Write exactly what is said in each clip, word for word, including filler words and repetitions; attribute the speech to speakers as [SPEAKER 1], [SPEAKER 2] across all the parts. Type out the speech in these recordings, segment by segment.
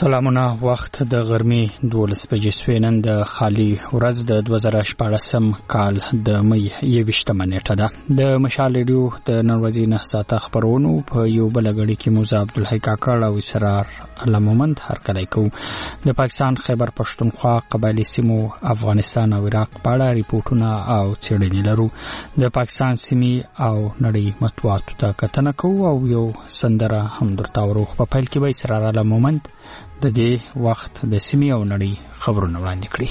[SPEAKER 1] سلامونه. وخت د غرمې دولس بجې شوې. نن د خالي ورځ د دوه زره شپاړسم کال د مې یوویشتمه نیټه ده. د مشال ریډیو د نن ورځې نه ساعته خپرونو په یو بل غړي کې موزه عبدالحی کاکړ او اسرار الله مومند هرکلی کوو. د پاکستان خیبر پښتونخوا قبایلی سیمو افغانستان او عراق په اړه ریپورتونه او څېړنې لرو. د پاکستان سیمې او نړۍ مطبوعاتو ته کتنه کوو او یو سندره هم درته اورو. په پیل کې به اسرار الله مومند د دې وخت د سیمې او نړۍ خبرونه وړاندې کړي.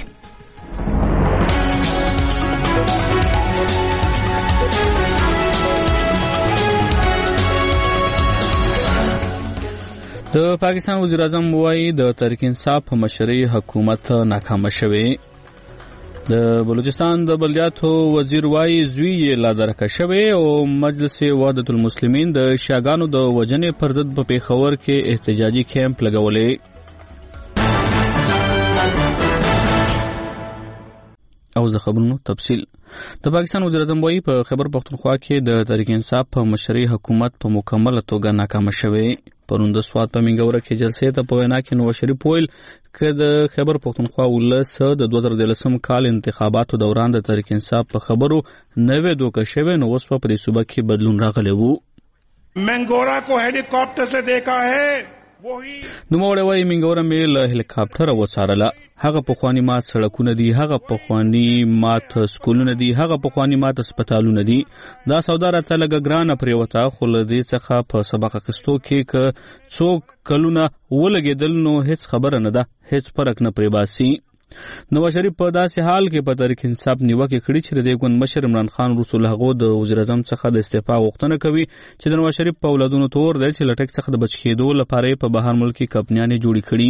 [SPEAKER 1] د پاکستان وزیر اعظم وایي د تحریک انصاف په مشرۍ حکومت ناکامه شوی. د بلوچستان د بلدیاتو وزیر وایي زوی یې لا درکه شوی او مجلس وحدت المسلمین د شیعاګانو د وژنې پر ضد په پیښور کې احتجاجي کیمپ لګولې. او د خبرونو تفصیل. د پاکستان وزیر اعظم وایي په خیبر پښتونخوا کې د تحریک انصاف په مشرۍ حکومت په مکمله توګه ناکامه شوی. پرون د سوات په منګوره کې جلسې ته په وینا کې نواز شریف وویل که د خیبر پښتونخوا ولس د دوه زره دولسم کال انتخاباتو دوران د تحریک انصاف په خبرو نه وې دوکه شوی نو اوس په دې صوبه کې بدلون راغلی وو.
[SPEAKER 2] منګورا کو هلیکاپټر سے دیکھا ہے
[SPEAKER 1] نوموړی وایي منګوره مې له هلیکاپټره وڅارله. هغه پخواني مات سړکونه دي، هغه پخواني مات سکولونه دي، هغه پخواني مات هسپتالونه دي. دا سودا راته لږه ګرانه پرېوته خو له دې څخه په سبق اخیستو کې که څوک کلونه ولګېدل نو هیڅ خبره نه ده، هیڅ فرق نه پرې باسي. نواز شریف په داسې حال کې په تحریک انصاف نیوکې کړي چې د دې ګوند مشر عمران خان وروسته له هغو د وزیر اعظم څخه د استعفا غوښتنه کوي چې د نواز شریف په اولادونو تور دی چې له ټک څخه د بچ کېدو لپاره یې په بهر ملک کې کمپنیانې جوړې کړي.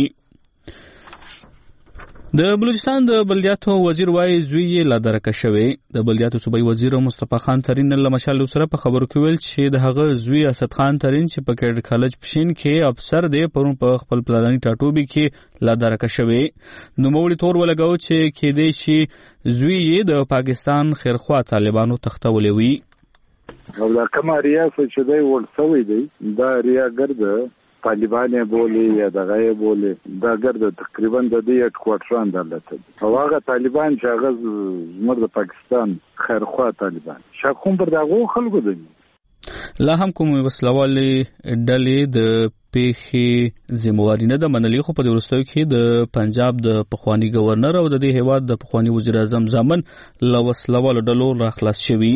[SPEAKER 1] د بلوچستان د بلدیاتو وزیر وایي زوی یې لا درکه شوی. د بلدیاتو صوبایي وزیر مصطفی خان ترین له مشال سره په خبرو کې ویل چې د هغه زوی اسد خان ترین چې په کیډر کالج پښین کې افسر دی پرون په خپل پلاني ټاټوبي کې لا درکه شوی. نوموړي تور ولګاو چې کېدای شي زوی یې د پاکستان خیرخوا طالبانو تختولې وي.
[SPEAKER 3] او دا کوم ریاست چې دی ورسوي دی دا ریاګر ده طالبان بولی یا دغه بولی دا ګرد تقریبا د دې هډ کوارټران دلته او هغه طالبان چې هغه زموږ د پاکستان خیرخوا طالبان شاکوم پر دغه خلکو دي.
[SPEAKER 1] لا هم کوم وسلوالي ډلې د پیخي ذمہواری نه د منلي خو په وروستیو کې د پنجاب د پخوانی گورنر او د دې هیواد د پخوانی وزیر اعظم ضامن لا وسلوال ډلو راخلاص شوی.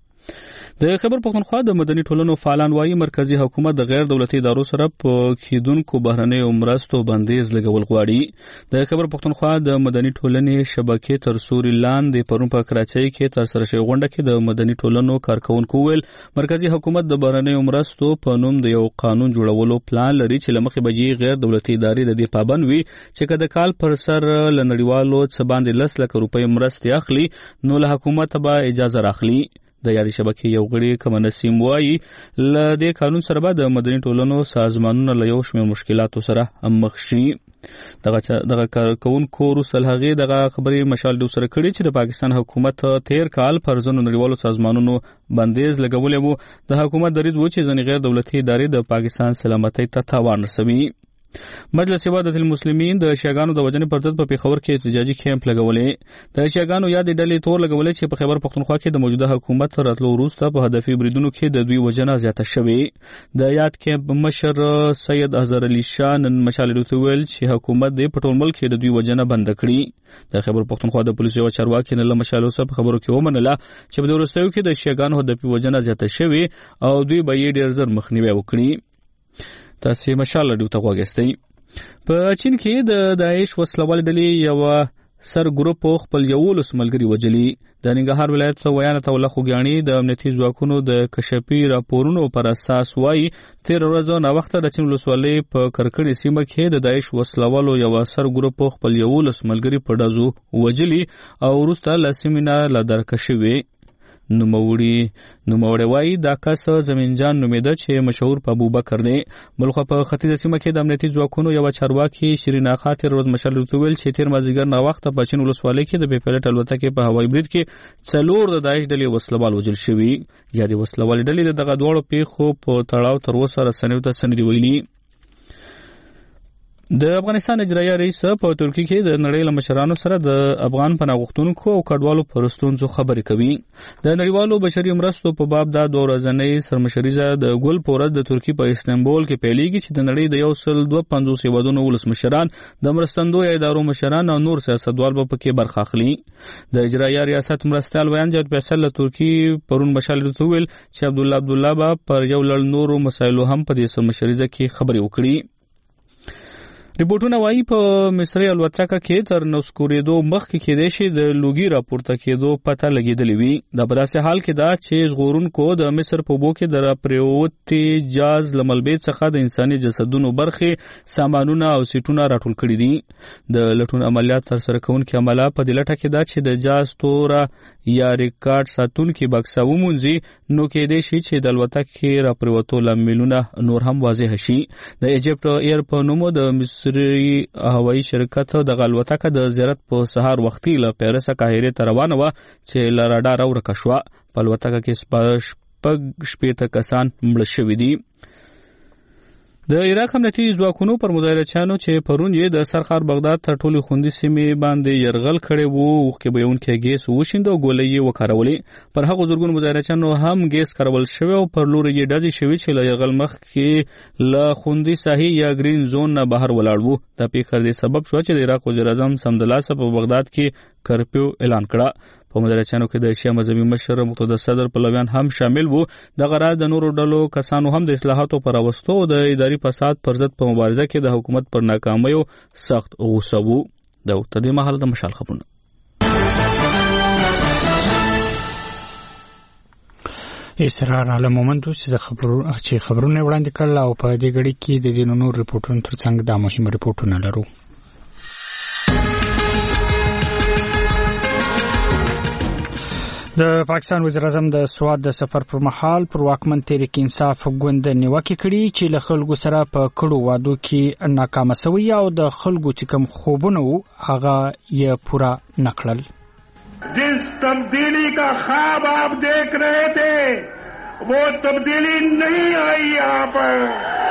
[SPEAKER 1] د خیبر پښتونخوا د مدني ټولنو فعالان وایي مرکزی حکومت د غیر دولتي ادارو سره په کېدونکو بهرنیو مرستو بندیز لګول غواړي. د خیبر پښتونخوا د مدني ټولنې شبکې تر سوري لاندې پرون په کراچۍ کې تر سره شوې غونډه کې د مدني ټولنو کارکونکو ویل مرکزی حکومت د بهرنیو مرستو په نوم د یو قانون جوړولو پلان لري چې له مخې به غیر دولتي ادارې د دې پابند وي چې که د کال پر سر له نړیوالو څه باندې لس لک روپۍ مرستې اخلي نو له حکومت به اجازه راخلي. د یادې شبکې یو غړي کوم نسیم وایي له دې قانون سره به د مدني ټولنو سازمانونه له یو شمېر مشکلاتو سره مخ شي. دغه دغه کارکونکو وروسته له هغې دغه خبرې مشال ډیو سره کړي چې د پاکستان حکومت تیر کال پر ځینو نړیوالو سازمانونو بندیز لګولی و. د حکومت دریځ و چې ځینې غیر دولتي ادارې د پاکستان سلامتۍ ته تاوان رسوي. مجلس وحدت المسلمین د شیعاګانو د وژنې پر ضد په پیښور کې احتجاجي کیمپ لګولې. د شیعاګانو یادې ډلې تور لګولې چې په خیبر پښتونخوا کې د موجوده حکومت راتلو وروسته په هدفي بریدونو کې د دوی وژنه زیاته شوې. د یاد کیمپ مشر سید اظهر علي شاه نن مشال ډیو ویل چې حکومت د په ټول ملک کې د دوی وژنه بند کړي. د خیبر پښتونخوا د پولیسو یو چارواکي نن له مشال سره په خبرو کې ومنله چې په وروستیو کې د شیعاګانو هدفي وژنه زیاته شوې او دوی به یې ډېر زر مخنیوي وکړي. تاسو مشال ډیو ته غوښتئ. په چین کې د داعش وسلوال ډلې یو سر ګروپ خپل یولس ملګري وجلي. د ننګرهار ولایت ویانه توله خوګیانی د امنیتي ځواکونو د کشفي راپورونو پر اساس وایي تیر ورځ نه وخت د چین ولسوالۍ په کرکړې سیمه کې د داعش وسلوالو یو سر ګروپ خپل یولس ملګري په ډزو وجلي او وروسته له سیمې نه له درکه شوي. نوموړي نوموړي وایي دا کس زمینجان نومېده چې مشهور په ابوبکر دی. بلخو په ختیځه سیمه کې د امنیتي ځواکونو یو چارواکي شیرینا خاطر ورځ مشال ویل چې تیر مازیګر نه وخت په چین ولسوالۍ کې د بې پیلوټ الوتکې په هوایي برید کې څلور د داعش ډلې وسلوال وژل شوي. یادې وسلوال ډلې دغه دواړو پیښو په تړاو تر اوسه رسنیو ته څه نه دي ویلي. د افغانستان اجرایي رئیس په ترکیه کې د نړۍ له مشرانو سره د افغان پناه غوښتونکو او کډوالو پر ستونزو خبرې کوي. د نړیوالو بشري مرستو په باب دا دوه ورځنۍ سرمشریزه د ګل په ورځ د ترکیه په استانبول کې پیلېږي چې د نړۍ د یو سل دوه پنځوس هیوادونو ولسمشران، د مرستندویه ادارو مشران او نور سیاستوال به پکې برخه اخلي. د اجرایي ریاست مرستیال ویان جاوید فیصل له ترکیه پرون مشال ته ویل چې عبدالله عبدالله به پر یو لړ نورو مسایلو هم په دې سرمشریزه کې خبرې وکړي. ریپورتونه وايي په مصري الوتکه کې تر نوسکورېدو مخکې کېدای شي د لوګي راپورته کېدو پته لګېدلې وي. دا په داسې حال کې ده چې ژغورونکو د مصر په اوبو کې د راپرېوتې جاز له ملبې څخه د انساني جسدونو برخې، سامانونه او سیټونه راټول کړي دي. د لټون عملیات ترسره کوونکي عمله په دې لټه کې ده چې د جاز توره یا ریکارډ ساتونکي بکسه ومونځي، نو کېدای شي چې د الوتکې راپرېوتو لاملونه نور هم واضح شي. د ایجپټ ایر په نوم د مصري هوایي شرکت د الوتکه د زیارت په سهار وختي له پیرسه قاهرې ته روانه وه چې له راډاره ورکه شوه. په الوتکه کې شپږ شپېته کسان مړه شوي دي. د عراق امنیتي ځواکونو پر مظاهرچیانو چې پرون یې د سرخار بغداد تر ټولې خوندي سیمې باندې یرغل کړی وو اوښکې بهیونکی ګیس وشیند او ګولۍ یې وکارولې. پر هغو زرګونو مظاهرچیانو هم ګیس کارول شوی او پر لوري یې ډزې شوي چې له یرغل مخکې له خوندي ساحې یا ګرین زون نه بهر ولاړ وو. دا پیښه دې سبب شوه چې د عراق وزیراعظم سمدلاسه په بغداد کې کرفیو اعلان کړه. په مظاهرچیانو کې د شیعه مذهبي مشر مقتدى صدر پلویان هم شامل وو. دغه راز د نورو ډلو کسانو هم د اصلاحاتو پر راوستو او د اداري فساد پر ضد په مبارزه کې د حکومت پر ناکامیو سخت غوسه وو. د تدې مهال د مشال خبرونه
[SPEAKER 4] اسرار عالم مومند چې د خبرو چې خبرونه وړاندې کړل او په دې غړي کې د دې نور ریپورتونو ترڅنګ دا مهم ریپورتونه لرو. د پاکستان وزیر اعظم د سواد د سفر پر مهال پر واکمن تحریک انصاف ګوند نیوکه کړې چې له خلکو سره په کړو وادو کې ناکام شوی او د خلکو چې کوم خوبونه هغه یې پورا نکړل.
[SPEAKER 2] जिस तब्दीली का ख्वाब आप देख रहे थे वो तब्दीली नहीं आई यहाँ पर.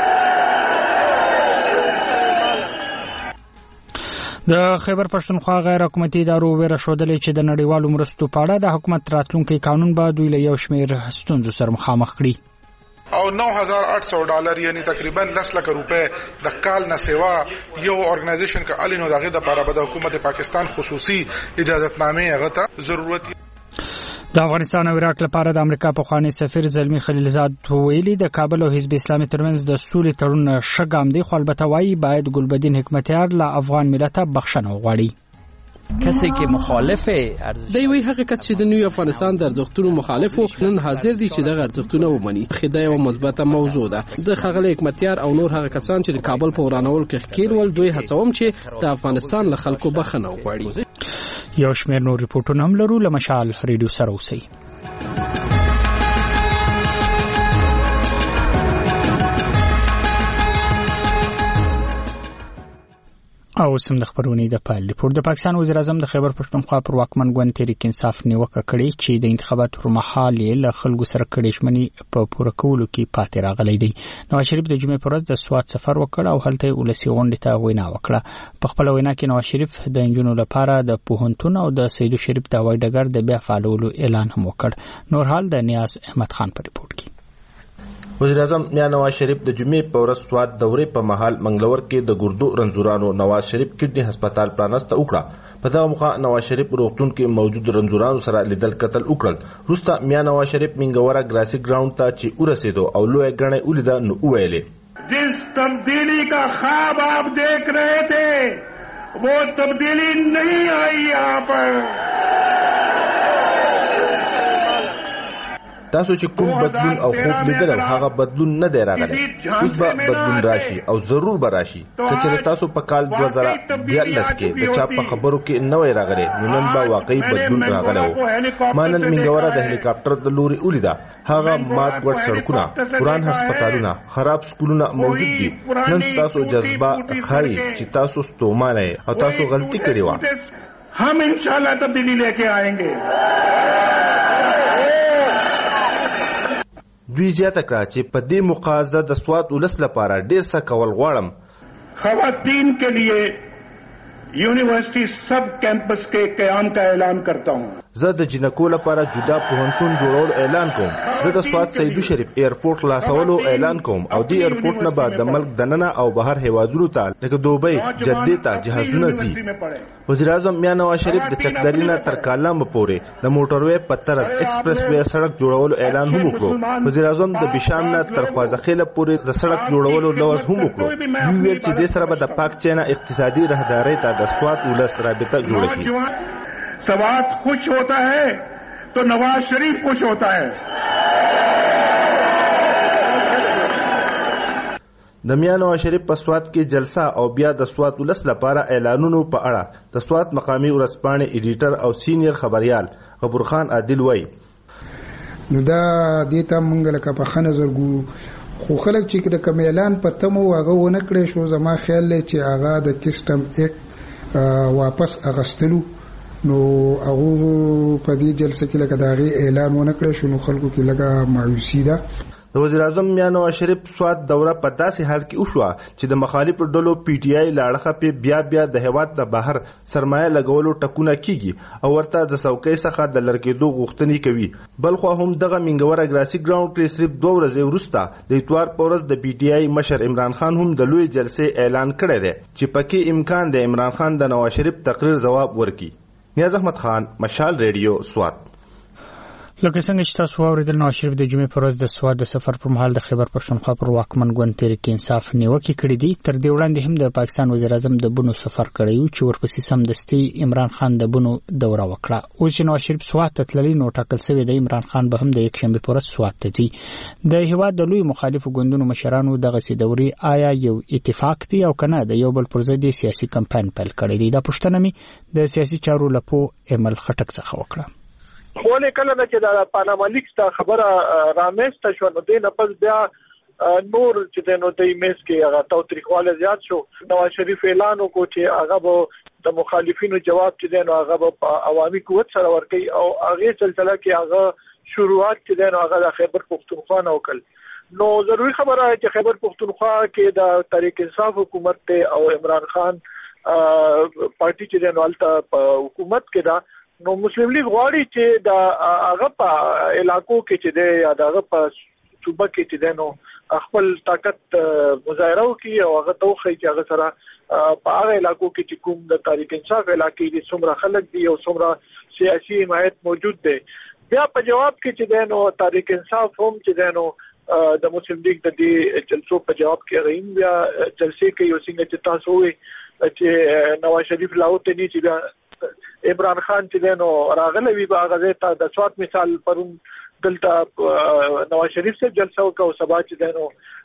[SPEAKER 4] د خیبر پښتونخوا غیر حکومتي ادارو ویره شودلې چې د نړیوالو مرستو په اړه د حکومت راتلونکي قانون به دوی له یو شمېر ستونزو سره مخامخ کړي.
[SPEAKER 5] او نو هزار آठ سو ډالر یعنی تقریبا لس لک روپے د کال نه سیوا یو ارګنایزیشن کا الینو دغه د لپاره د حکومت پاکستان خصوصي اجازهتنامه هغه ته ضرورت.
[SPEAKER 4] د افغانستان او عراق لپاره د امریکا په خوانی سفیر زلمی خلیلزاد ویلي د کابل او حزب اسلامي ترمنځ د سولې تړون شګام دی، خو البته وايي باید ګلبدین حکمتیار له افغان ملت بخښنه وغواړي.
[SPEAKER 6] کسی که مخالفه دی وی هغه کس چې د نوی افغانستان د ارزښتونو مخالف وو نن حاضر دي چې دغه ارزښتونه ومني. خدای او مثبته موضوع ده. د خغل حکمتیار او نور هغه کسان چې د کابل په ورانول کې خکیر ول دوی هڅوم چې د افغانستان له خلکو بخښنه وغواړي.
[SPEAKER 4] یو شمېر نور ریپورتونه هم لرو. له مشال ریډیو سره اوسئ. او سم د خبرونې د پال ریپورت. د پاکستان وزیر اعظم د خیبر پښتونخوا پر واکمن ګوند تحریک انصاف نیوکه کړې چې د انتخاباتو پر مهال یې له خلکو سره کړې شمنې په پوره کولو کې پاتې راغلی دی. نواز شریف د جمعې پر ورځ د سواد سفر وکړ او هلته ولسی غونډې ته وینا وکړه. په خپل وینا کې نواز شریف د انجونو لپاره د پوهنتون او د سیدو شریف د هوایي ډګر د بیا فعالولو اعلان هم وکړ. نور حال د نیاز احمد خان په ریپورت کې.
[SPEAKER 7] وزیر اعظم میا نواز شریف د جمعې په ورځ سواد دورې په مهال منګلور کې د ګردو رنځورانو نواز شریف کډنی هسپتال پرانسته وکړه. په دا موخه نواز شریف روغتون کې موجود رنځورانو سره لیدل کتل وکړل. وروسته میا نواز شریف منګوره ګراسي ګراوند ته چې ورسېدو او لوی غړې ولیده نو ویلې
[SPEAKER 2] जिस तब्दीली का ख्वाब आप देख रहे थे वो तब्दीली नहीं आई यहाँ पर.
[SPEAKER 7] تاسو چې کوم بدلون او خوب لیدل هغه بدلون نه دی راغلی. اوس به بدلون راشي او ضرور به راشي. که تاسو په کال دوه زره دیارلس کې د چا په خبرو کې نه وای راغلی نو نن به واقعي بدلون راغلی و. ما نن منګوره د هلیکاپټر د لوري ولیده. هغه مات ګډ سړکونه، پران هسپتالونه، خراب سکولونه موجود دي. نن تاسو جذبه ښایي چې تاسو ستومانه او تاسو غلطي کړې وه.
[SPEAKER 2] हम इंशाल्लाह तब्दीली लेके आएंगे.
[SPEAKER 7] دوی زیاته کړه چې په دې مقازه د سواد ولس لپاره ډیر څه کول غواړم.
[SPEAKER 2] खवातीन के लिए यूनिवर्सिटी सब कैंपस के क़याम का ऐलान करता हूँ.
[SPEAKER 7] زه د جنکو لپاره جدا پوهنتون جوړول اعلان کوم. زه د سوات سیدو شریف ایرپورټ خلاصولو اعلان کوم او د ایرپورټ نه بعد د ملک دننه او بهر هیوادونو ته لکه دوبۍ، جدې ته جهازونه ځي. وزیر اعظم میاں نواز شریف د چکدري نه تر کالام پورې د موټروي په طرز ایکسپریس وې سړک جوړولو اعلان هم وکړو. وزیر اعظم د بشام نه تر خوازخیل پورې د سړک جوړولو لوز هم وکړو. یو ویل چې د سره به د پاک چینه اقتصادي راهداري ته د سوات ولس رابطه جوړه کړي.
[SPEAKER 2] سوات خوش ہوتا ہے تو نواز شریف خوش ہوتا ہے.
[SPEAKER 7] د میاں نواز شریف په سوات کې جلسه او بیا د سوات ولس لپاره اعلانونو په اړه د سوات مقامی ورځپاڼې ایډیټر او سینیئر خبريال غبور خان عادل وایي
[SPEAKER 8] نو دا دې ته مونږ لکه په ښه نظر ګورو، خو خلک چې د کوم اعلان په تمو هغه ونه کړی شو، زما خیال دی چې هغه د کسټم ایکټ واپس اغستلو نو هغه په دې جلسه کې لکه دا غي اعلان ونه کړی شو، نو خلکو کې لګه مایوسی ده.
[SPEAKER 7] د وزیر اعظم میاں نواز شریف سوات دوره په داسې حال کې وشوه چې د مخالفو ډلو پی ټی آی لاړخه په بیا بیا د هیواد د بهر سرمایه لګولو ټکونه کیږي او ورته د څوکۍ څخه د لړکېدو غوښتنې کوي. بل خو هم دغه منګور اګراسي ګراوند کې صرف دوه ورځې وروسته د اتوار په ورځ د پی ټی آی مشر عمران خان هم د لوی جلسې اعلان کړی دی چې پکې امکان د عمران خان د نواز شریف تقریر جواب ورکړي. نیاز احمد خان، مشال ریډیو، سوات.
[SPEAKER 4] لکه څنګه چې تاسو واوریدل، نواز شریف د جمعې پر ورځ د سوات د سفر پر مهال د خیبر پښتونخوا پر واکمن ګوند تحریک انصاف نیوکې کړې دي. تر دې وړاندې هم د پاکستان وزیر اعظم د بونو سفر کړی و چې ورپسې سمدستي عمران خان د بونو دوره وکړه. اوس چې نواز شریف سوات ته تللی نو ټاکل شوی دی عمران خان به هم د یکشنبې پر ورځ سوات ته ځي. د هیواد د لوی مخالفو ګوندونو مشرانو دغه سیدوري آیا یو اتفاق دی او کنه د یو بل پر ضد سیاسي کمپاین پیل کړی دی؟ دا پوښتنه مې د سیاسي چارو لپو ایمل خټک څخه وکړه.
[SPEAKER 9] خو له کله چې د پاناما لیکس ته خبره رامسته شو نو د نپس بیا نور چې د نو د ایمیس کې هغه تاوتریخواله زیات شو. نواز شریف اعلان وکړ چې هغه به د مخالفینو جواب چې د نو هغه په عوامي قوت سره ورکړي او هغه سلسله کې هغه شروعات چې د نو هغه د خیبر پښتونخوا نه وکړ. نو ضروری خبره ہے چې خیبر پښتونخوا کې د تحریک انصاف حکومت ته او عمران خان پارټي چې د نو الته حکومت کې دا نو مسلم لیگ غواړي چې د هغه په علاقو کې چې دی یا د هغه په صوبه کې چې دی نو خپل طاقت مظاهره وکړي او هغه توخی چې هغه سره په هغه علاقو کې چې کوم د تحریک انصاف علاقې دي څومره خلک دي او څومره سیاسي حمایت موجود دی. بیا په جواب کې چې دی نو تحریک انصاف هم چې دی نو د مسلم لیگ د دې جلسو په جواب کې غوښتي بیا جلسې کې یو څنګه چې تاسو وې چې نواز شریف لاوته دي چې بیا عمران خان چې دینو راغلی وی به هغه ته د سوات مثال پرون دلته نواز شریف سے جلسه وکاو سبا چې دینو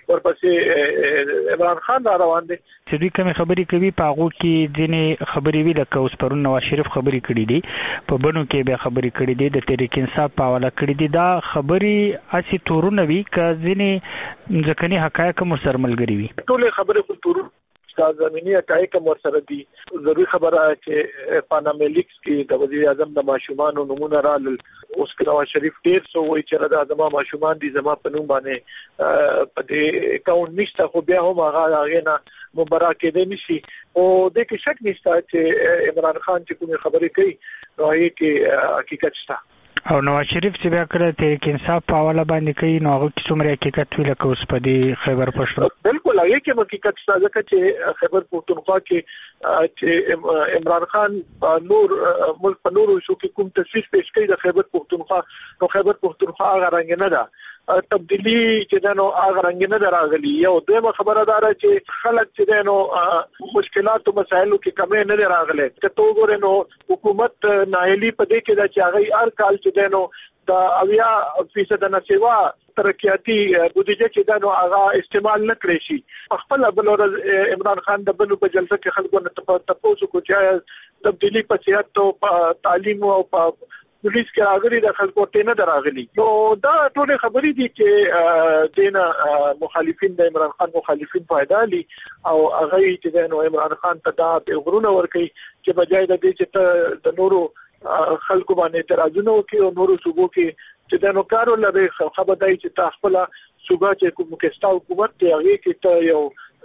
[SPEAKER 9] ورپسې عمران خان را روان دي.
[SPEAKER 4] چې دوی کوم خبرې کوي په هغه کې ځینې خبرې وی لکه اوس پرون نواز شریف خبرې کړې دي په بنو کې به خبرې کړې دي د تحریک انصاف په حواله کړې دي. دا خبرې اسی تورونه وی ک ځینې ځکني حقایق مو سره ملګری وي.
[SPEAKER 9] ټول خبرې خو تورونه دا زمینی حقایق مور سره دي. ضروري خبره چې پاناما لیکس کې د وزیر اعظم د ماشومان نمونه رال اوس کې نواز شریف ډیر سو وایي چې دا زما ماشومان دي زما په نوم باندې په دې اکاونټ نشته، خو بیا هم هغه هغه نه مبارک کېدې نشي او د کې شک نشته چې عمران خان چې کومه خبرې کوي نو هغه کې حقیقت شته
[SPEAKER 4] او نواز شریف چې بیا کړه تحریک انصاف په حواله باندې کوي نو هغه څومره حقیقت ویل کوي اوس په دې خیبر پښتونخوا
[SPEAKER 9] بالکل هغه کې حقیقت شته ځکه چې خیبر پښتونخوا کې چې عمران خان نور ملک په نورو شو کې کوم تصویر پیش کړي د خیبر پښتونخوا نو خیبر پښتونخوا هغه رنګ نه ده تبدیلی چې دنو هغه رنګ نه دراغلی. یو دیمه خبره دار چې خلک چې دنو مشکلات او مسایلو کې کمې نه دراغله چې تو ګورې نو حکومت نایلی په دې کې دا چې هغه هر کال چې دنو دا اویا فیصد نه سیوا ترقیاتی بودیجه چې دنو هغه استعمال نه کړی شي. خپل بل ورځ عمران خان د بنو په جلسه کې خلکو نه تاسو کو چې تبدیلی په صحت او په تعلیم او په پولیس کې راغلي د خلکو ته نه دراغلي. نو دا ټول خبرې دي چې دینه مخالفین د عمران خان مخالفین فائدہ لي او هغه چې دینه عمران خان ته دا غرونه ورکي چې بجای د دې چې د نورو خلکو باندې اعتراضونه وکړي او نورو صوبو کې چې دینه کارو لري خبردای چې تاسو خپل صوبه چې کوم کېستا حکومت دی هغه کې ته یو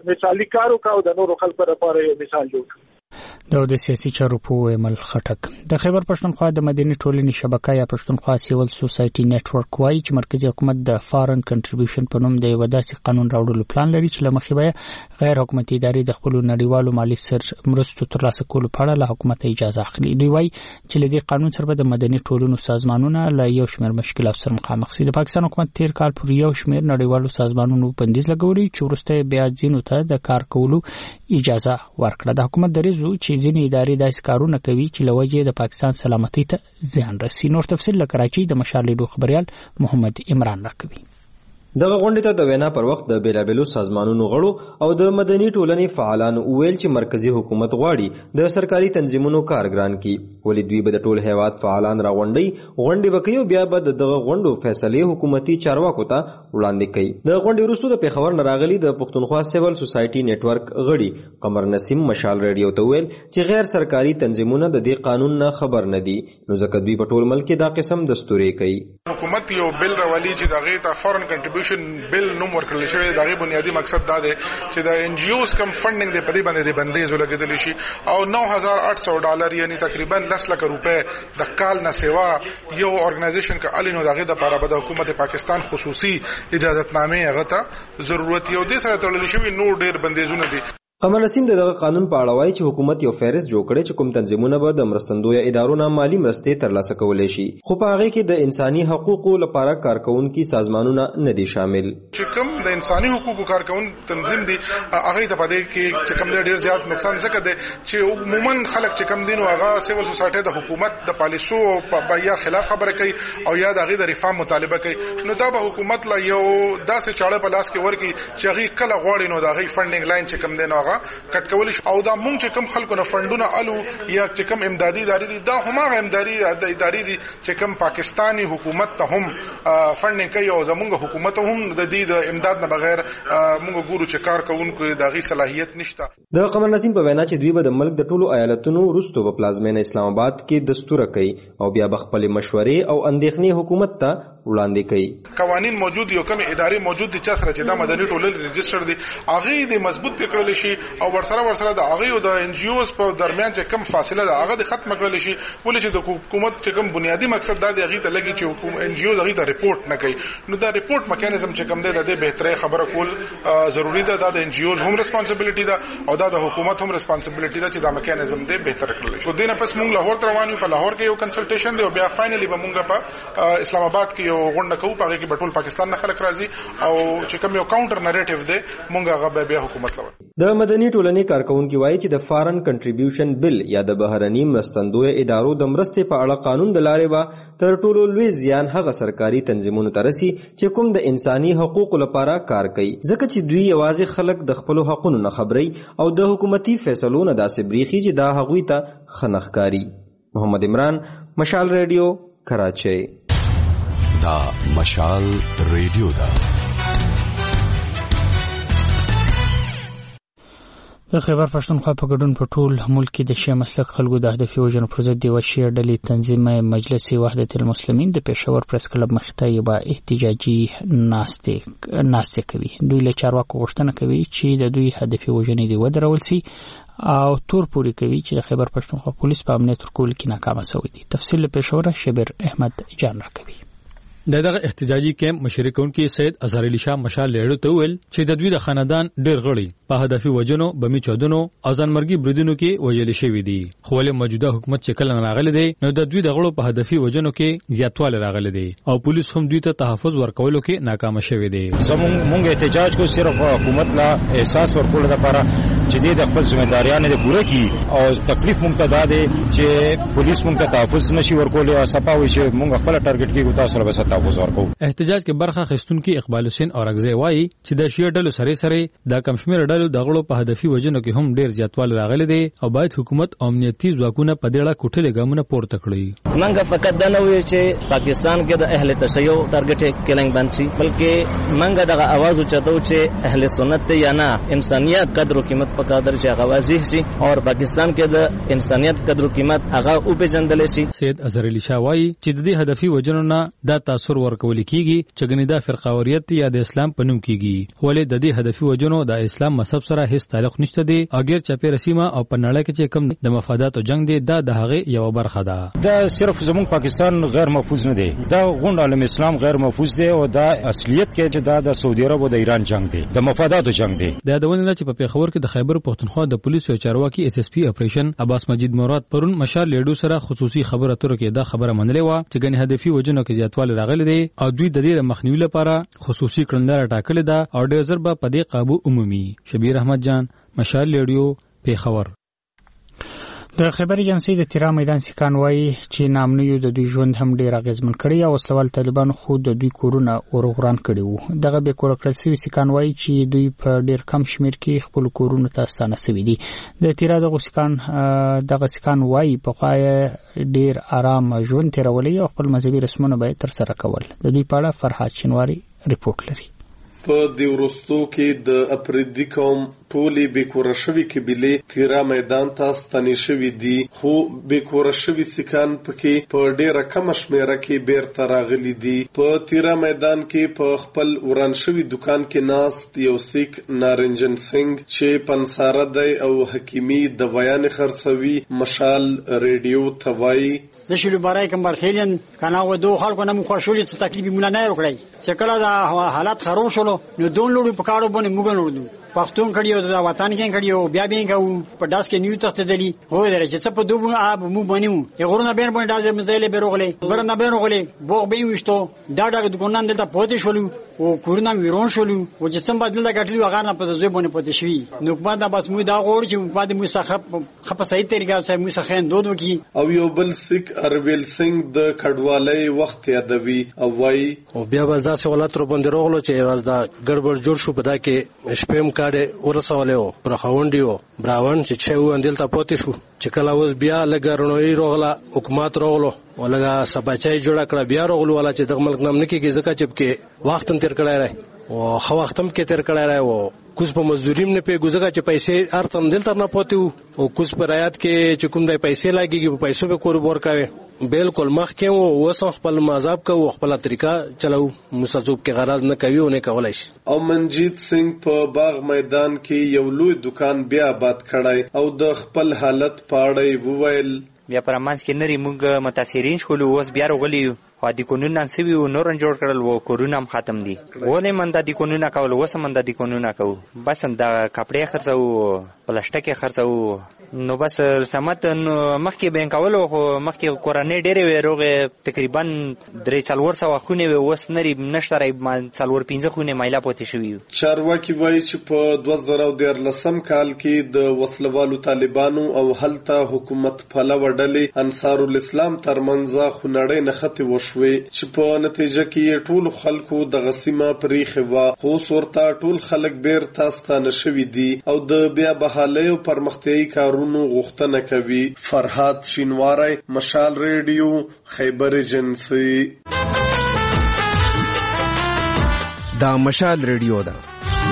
[SPEAKER 9] مثالي کار وکاو د نورو خلکو لپاره یو مثال جوړ کړ.
[SPEAKER 4] د سیاسي چارو په عمل خټک د خیبر پښتونخوا د مدني ټولنې شبکه یا پښتونخوا سیول سوسایټي نتورک وايي چې مرکزی حکومت د فارن کنټریبیوشن په نوم د وداسي قانون راوړلو پلان لري چې لمخې به غیر حکومتي ادارې د خپل نړیوالو مالی سر مرستو ترلاسه کولو په اړه له حکومت اجازه اخلي. دوی وايي چې لدې قانون سره د مدني ټولنو سازمانونه له یو شمېر مشکلاتو سره مخامخ شي. د پاکستان حکومت تیر کال پر یو شمېر نړیوالو سازمانونو بندیز لګولي چې وروسته بیا ځینو ته د کار کولو اجازه ورکړه. د حکومت دریزو چې ځینې ادارې داسې کارونه کوي چې لوجه د پاکستان سلامتۍ ته زیان رسي. نور تفصیل له کراچۍ د مشال لیدو خبريال محمد عمران راکوي.
[SPEAKER 10] دغه غونډې ته د وینا پر وخت د بیلابېلو سازمانونو غړو او د مدني ټولنې فعالانو ویل چې مرکزی حکومت غواړي د سرکاري تنظیمونو کارګران کی ولې دوی به د ټول هیواد فعالان راغونډي غونډې وکړي بیا به دغه غونډو فیصله حکومتي چارواکو ته وړاندې کوي. د غونډې وروسته د پیښور نراغلي د پښتونخوا سیول سوسایټي نتورک غړي قمر نسیم مشال ریډیو ته ویل چې غیر سرکاري تنظیمونه د دې قانون نه خبر نه دي نو ځکه دوی په ټول ملک دا قسم دستوري کوي.
[SPEAKER 5] حکومت یو بل راولي چې دغه ته فورن کنټریبیوشن بل نوم ورکړل شوی دغه بنیادی مقصد دا دی چې د ان جی اوز کم فندینګ دی په دې باندې د بندیز ولګیدل شي او نو هزار آठ سو ډالر یعنی تقریبا لس لک روپے د کال نه سیوا یو ارګنایزیشن ک الینو دغه د لپاره د حکومت پاکستان خصوصي اجازهتنامه هغه ته ضرورت یو د سره تړل شوی نور ډیر بندیزونه دي.
[SPEAKER 10] قمر نسیم دغه قانون په اړه وایي چې حکومت یو فهرست جوړ کړي چې کوم تنظیمونه به د مرستندوی ادارو نه مالی مرستې ترلاسه کولای شي خو په هغه کې د انساني حقوقو لپاره کارکونکو سازمانونه نه دي شامل.
[SPEAKER 5] چې کوم د انساني حقوقو کارکون تنظیم دي هغه ته پدې کې چې کوم ډیر زیات نقصان ځکه دي چې عموما خلک چې کوم دین او هغه سیول سوسایټي د حکومت د پالیسو په یا خلاف خبره کوي او یا د هغه د ریفارم مطالبه کوي نو دا به حکومت لا یو داسې چاړه په لاس کې ورکی چې هغه کله غواړي نو د هغه فندینګ لاین چې کوم دین هغه کټ کول او دا مونږ چې کوم خلکو نه فندونه الو یا چې کوم امدادي ادارې دي دا هم امدادي ادارې دي چې کوم پاکستانی حکومت ته هم فندینګ کوي او زموږ حکومت هم د دې د امداد نه بغیر مونږ ګورو چې کار کوونکو د غي صلاحیت نشته.
[SPEAKER 10] د قمر نسیم په وینا چې دوی به د ملک د ټولو ایالتونو وروسته په پلازمینه اسلام آباد کې دستور کوي او بیا بخپل مشورې او اندېښنې حکومت ته وړاندې کوي.
[SPEAKER 5] قوانین موجود یو کوم ادارې موجود دي چې سره چې دا مدني ټولنې ريجستره دي هغه د مضبوط کړل شي او ورسره ورسره د هغه د ان جی اوز په درمیان چې کم فاصله ده هغه د ختم کړل شي ولې چې د حکومت چې کوم بنیادی مقصد دا دی هغه ته لګي چې حکومت ان جی اوز هغه ته ریپورت نه کوي نو دا ریپورت میکانیزم چې کوم دی د بهتري خبره کول ضروری ده. دا د ان جی اوز هم ریسپانسیبিলিټی ده او دا د حکومت هم ریسپانسیبিলিټی ده چې دا میکانیزم دی بهتر کړل شي. دینه پس موږ لاهور ته روان یو په لاهور کې یو کنسلټیشن دی او بیا فائنلی به موږ په اسلام آباد کې یو غونډه کوو په کې ټول پاکستان نه خلک راځي او چې کوم یو کاونټر نریټیو دی موږ هغه به حکومت لور.
[SPEAKER 10] د مدني ټولنې کارکونکو وایي چې د فارن کنټریبیوشن بل یا د بهرني مرستندوی ادارو د مرستې په اړه قانون د لارې به تر ټولو لوی زیان هغه سرکاري تنظیمونو ته رسي چې کوم د انساني حقوقو لپاره کار کوي ځکه چې دوی یوازې خلک د خپل حقوقو نه خبري او د حکومتي فیصلو نه داسې بریخي چې دا هغوی ته خنخکاری. محمد عمران مشال ریډیو کراچۍ.
[SPEAKER 11] دا مشال ریډیو دا
[SPEAKER 4] د خیبر پښتونخوا په ګډون په ټول ملک کې د شیعه مسلک خلکو د هدفي وژنو پر ضد د شیعه ډلې تنظیم مجلس وحدت المسلمین د پېښور پریس کلب مخې ته یوه احتجاجي ناستې ناستې کوي. دوی له چارواکو غوښتنه کوي چې د دوی هدفي وژنې دې ودرول سي او تور پوري کوي چې د خیبر پښتونخوا پولیس په امنیت ورکول کې ناکام شوی دي. تفصیل له پېښور شبیر احمد جان راکوي.
[SPEAKER 1] د دغه احتجاجي کیمپ مشرکونکو سید اظهر علي شاه مشال لیړو ته ویل چې د دوی د خاندان ډېر غړي په هدفي وجنو بمی چودنو او ځانمرګي بریدونو کې وژل شوی دي خو له موجوده حکومت چې کله راغلي دي نو د دوی د غړو په هدفي وجنو کې زیاتواله راغلي دي او پولیس هم دوی ته تحفظ ورکولو کې ناکام شوی دي.
[SPEAKER 12] زموږ مونږ احتجاج کو صرف حکومت لا احساس ورکول لپاره چې د خپل ځمېداریان د پوره کی او تکلیف مونږ ته ده چې پولیس مونږ ته تحفظ نشي ورکول او صفاوي چې مونږ خپل ټارګټ کې تاسو سره به تحفظ ورکو.
[SPEAKER 1] احتجاج کې برخه اخیستونکو اقبال حسین اورغزی وایي چې د شیعه ډلو سره سره د کمشمیر ډلو د غړو په هدفي وجنو کې هم ډیر زیاتواله راغلي دي او باید حکومت امنیتي ځواکونه په دې اړه کوټلې ګامونه پورته کړي.
[SPEAKER 13] منګه فقط دا نه وي چې پاکستان کې د اهل تشیع ټارګټ کلنګ باندې شي بلکې منګه دغه आवाज اوچتو چې اهل سنت یا نه انسانيت قدر او قیمت په قدر چې هغه واضح شي او پاکستان کې د انسانيت قدر او قیمت هغه او په جندل شي.
[SPEAKER 1] سید اظهر علي شاه وایي چې د دې هدفي وجنو نه د
[SPEAKER 14] تاثر ورکول کیږي چې ګنې دا فرقاوریت یا د اسلام په نوم کیږي ولې د دې هدفي وجنو د اسلام مذهب سره هیڅ تعلق نشته دی اگر چاپی رسیمه او په نړۍ کې چې کوم د مفادات او جنگ دی دا د هغه یو برخه ده
[SPEAKER 12] دا صرف زموږ پاکستان غیر محفوظ نه دی دا غونډ عالم اسلام غیر محفوظ دی او دا اصلیت کې چې دا د سعودي عرب او د ایران جنگ دی د مفاداتو جنگ دی
[SPEAKER 14] دا د ونه چې په پیښور کې د خیبر پښتونخوا د پولیسو چارواکي اس اس پی اپریشن عباس مجید مراد پرون مشال لیډو سره خصوصي خبره اترو کې دا خبره منلې و چې ګنې هدفي وجنو کې زیاتوالی راغلی دی او دوی د دې مخنیوي لپاره خصوصي کړنلاره ټاکلې ده او ډېر زر به په دې قابو عمومي شبیر احمد جان مشال لیډیو پیښور
[SPEAKER 4] د خبر ایجنسی د تیرا میدان سکان وایي چې نامنیو د دوی ژوند هم ډیر اغیزمن کړی او وسلوال طالبان خو د دوی کورونه ورغران کړي وو دغه به کور کړل سوي سکان وایي چې دوی په ډیر کم شمیر کې خپل کورونه ته ستانه سوي دي د تیرا د سکان دغه سکان وایي په خای ډیر آرام ژوند تیرولي او خپل مذهبي رسمونه به تر سره کول د دوی په اړه فرحات شینواری ریپورت لري
[SPEAKER 15] په دې ورستو کې د اپریدي قوم ټولي بیکوره شوي قبیلې تیرا میدان ته ستنې شوي دي خو بیکوره شوي سکان پکې په ډیره کمه شمیره کې بیرته راغلي دي په تیرا میدان کې په خپل وران شوي دکان کې ناست یو سیک نارنجن سنگ چې پنساره دی او حکیمي د بیان خرڅوي مشال ریډیو ته وایي
[SPEAKER 16] د شلو برای کوم برخیلن کنه و دوه خلکو نه مخښولې څه تکلیف مونږ نه وکړای چې کله دا حالت خراب شول نو دون لوري په کارو باندې موږ نورو پښتون کړیو د وطن کې کړیو بیا بیا کو په داس کې نیو تخت دلی هو درې چې په دوه اب مو باندې یو غرونه بین باندې داس مزایله بیروغله برنه بیروغله بوغ به وشتو دا دا دکانان دلته پوتې شولو او کورونه ویرون شولو او چې څنګه بدل دا کټلی وغار نه په ځای باندې پوتې شوی نو په دا بس مو دا غوړ چې په دې مستخف خپ صحیح طریقه سره مستخین دود وکي
[SPEAKER 15] او یو بل سیک ارویل سنگ د کډوالۍ وخت یادوي او وای
[SPEAKER 17] او بیا بس دا سوالات رو باندې روغلو چې واز دا ګډوډ جوړ شو په دا کې شپم کاډه ورسولیو پر خوندیو براون چې چې وندل ته پوتې شو چې کله اوس بیا لګرنوي روغلا حکومت روغلو ولګه سباچای جوړ کړ بیا روغلو ولا چې د ملک نام نه کېږي ځکه چې کې وخت تیر کړای راي او خو وخت هم کې تیر کړای راي او کوس په مزدوریم نه په ګوزګه چې پیسې ارتم دل تر نه پوتې او کوس پر آیات کې چې کوم د پیسې لګيږي په پیسو به کور بور کوي بالکل مخ کې وو وسو خپل مذهب کو خپل طریقہ چلو مسعوب کې غرض نه کوي او نه کولای شي
[SPEAKER 15] او منجیت سنگ په باغ میدان کې یو لوی دکان بیا آباد کړای او د خپل حالت پاړی وویل
[SPEAKER 18] بیا پرمانس کې نری موږ متاثرین شول اوس بیا وغلیو خو د قانون سوي او نور جوړ کړل وو کورونه هم ختم دي ولې من د قانون کول وسه من د قانون کو بس د کپڑے خرڅو پلاستیک خرڅو نو بس سمت مخکې بینکولو خو مخکې کورانه ډېرې وروغه تقریبا درې څلور سو خونه وس نری نشتره څلور پنځه خونه مایلا پوتې شوی
[SPEAKER 15] چارواکي وایي چې په دوه زره دیارلسم کال کې د وسلوالو طالبانو او هلته حکومت پلوه ډلې انصار الاسلام ترمنځ خونړۍ نښتې وشوې چې په نتیجه کې ټول خلکو د غسیمه پریخه وا خو ورته ټول خلک بیرته ستانه شوي دي او د بیا بحالۍ او پرمختیایي کارونو غوښتنه کوي فرحات شینواری مشال ریډیو خیبر ایجنسی
[SPEAKER 6] دا مشال ریډیو ده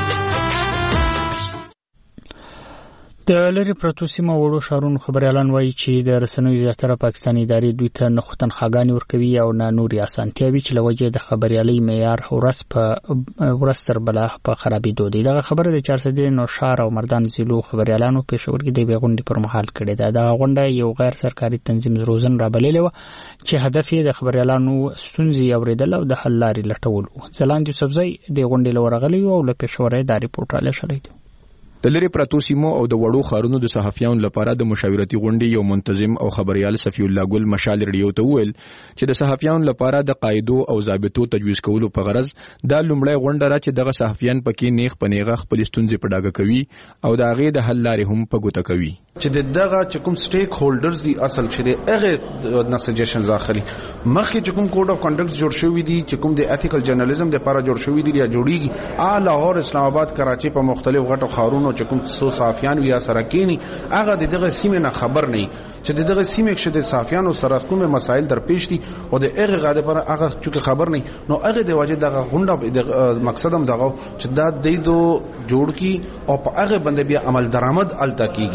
[SPEAKER 4] د لری پروتو سیمه وړو شهرونو خبريالان وایي چې د رسنیو زیاتره پاکستاني ادارې دوی ته نه ختن خاګانی ورکوي او نه نوري اسانتیاوي چې لوجه د خبريالي معیار ورس په ورستر بلا په خرابېدو دي دغه خبره د چهار سده نو شهر او مردان زیلو خبريالانو پېښور کې د غونډې پر مهال کړې ده د غونډه یو غیر سرکاري تنظیم روزن را بللې و چې هدف یې د خبريالانو ستونزې اوریدل او د حل لارې لټول و ځلاندې سبزی د غونډې لورغلی او له پېښورې د ریپورت را لشلې
[SPEAKER 19] د لری پراتو سیمو او د وړو خارونو د صحافیانو لپاره د مشاورتي غونډې یو منتظم او خبريال صفی الله ګل مشال ریډیو ته ویل چې د صحافیانو لپاره د قاعده او ضابطو تجویز کولو په غرض دا لومړی غونډه را چې دغه صحافیان پکې نیغ پنیغه خپل ستونزې په ډاګه کوي او د هغه د حل لارې هم په ګوته کوي
[SPEAKER 20] چې دغه چې کوم سټیک هولډرز دي اصل چې دغه نه سجیشنز اخلي مخکې چې کوم کوډ اف کنډکټ جوړ شوی دی چې کوم د ایتیکل جرنالیزم لپاره جوړ شوی دی یا جوړیږي ا لاهور اسلام آباد کراچي په مختلف غټو خارونو چې کوم سو صحافیان ویا سره کینی هغه دغه سیمه نه خبر نه چې دغه سیمه کې د صحافیانو سره کومه مسایل در پیښ دي او د هغه غاده پر هغه چې خبر نه نو هغه د واجب دغه غونډه مقصد هم دغه چې دا د دو جوړ کی او په هغه باندې بیا عمل درآمد التا کیږي